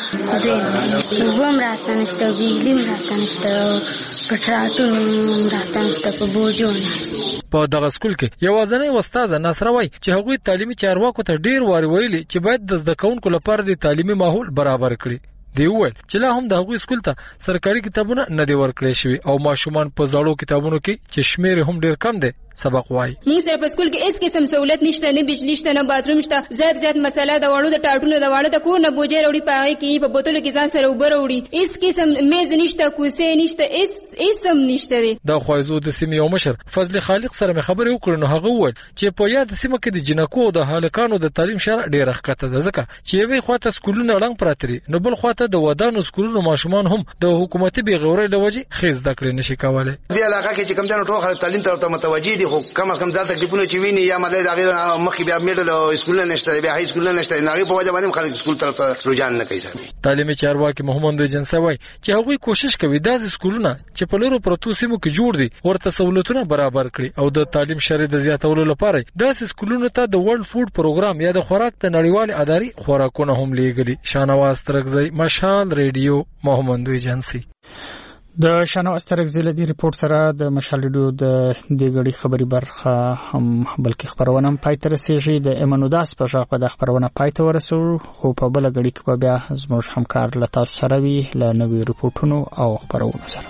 [SPEAKER 17] دې ووم راته نشته بجلی راته نشته پټراتون راته نشته په بوجونه.
[SPEAKER 2] په دغه سکول کې یوازینی استاد نصر وای چې هغوی تعلیمي چارواکو ته ډیر واری ویلي چې باید د زده کوونکو لپاره د تعلیمي ماحول برابر کړي. دی وویل چې لا هم د هغوی سکول ته سرکاري کتابونه نه دی ورکړی شوی او ماشومان په زړو کتابونو کې چې شمیر هم ډیر کم دی سبق وای.
[SPEAKER 18] موږ سره په سکول کې هیڅ قسم سہولت نشته، نه بجلی شته، نه باتروم شته. زیات زیات مسله د وړو د ټاټونو د واړه د کور نه بوجه وروړي پای کې په بوتلو کې ځان سره وبره وړي. هیڅ قسم میز نشته، کوسه نشته، هیڅ هیڅ هم نشته.
[SPEAKER 2] د خوایزو د سیمې یو مشر فضل خالق سره مې خبرې وکړې نو هغه وویل چې په یاد سیمه کې د جنکو او د هالکانو د تعلیم شرع ډیر ښکته ده ځکه چې یوې خواته سکولونه ړنګ پراته دي نو بل خواته د ودانو سکولونو ماشومان هم د حکومتي بېغورۍ له وجې ښې زده کړې نشي کولی.
[SPEAKER 19] دې علاقه کې چې کوم ځای ټول خلک تعلیم ته متوجه دي خو کم کم ځل تکلیفونه چې ویني یا مدد هغه مخکې بیا میډل او سکول نشته بیا هاي سکول نشته هغه په وجه باندې خلک سکول طرف ته رجحان نه کوي.
[SPEAKER 2] تعلیمي چارواکي محمد جنسا وای چې هغوی کوشش کوي داسې سکولونه چې په لورو پروتو سیمو کې جوړ دي ورته سہولتونه برابر کړي او د تعلیم شری د زیاتولو لپاره داسې سکولونو ته د ورلد فود پروګرام یا د خوراک د نړیوال ادارې خوراکونه هم لیږلي. شانواز ترغزی مشال ریډیو محمد جنسی.
[SPEAKER 4] د شانواز ترغزی له دې ریپورت سره د مشال ریډیو د دې غړي خبري برخه هم بلکې خبرونه هم پای ته رسیږي. د امنوداس په ځای په د خبرونه پای ته ورسول خو په بل غړي کې بیا زموږ همکار له تاسو سره وی له نوې ریپورتونو او خبرونو سره.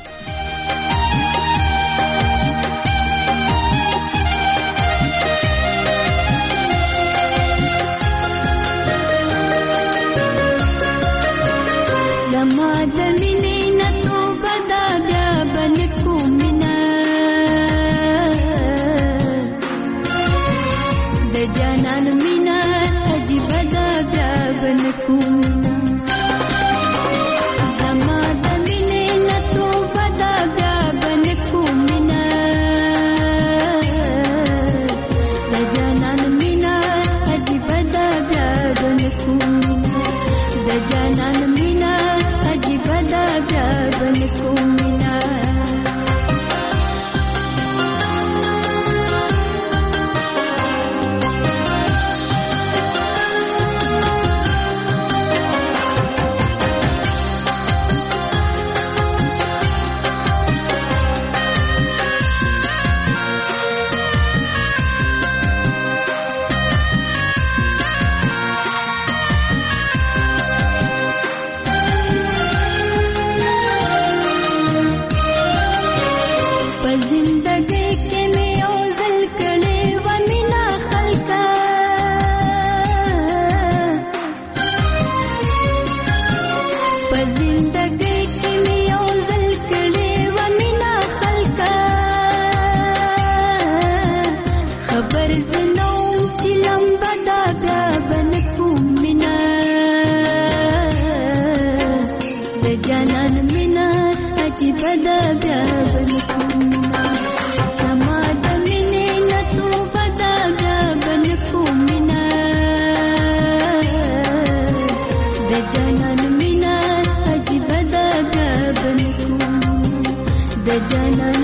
[SPEAKER 20] the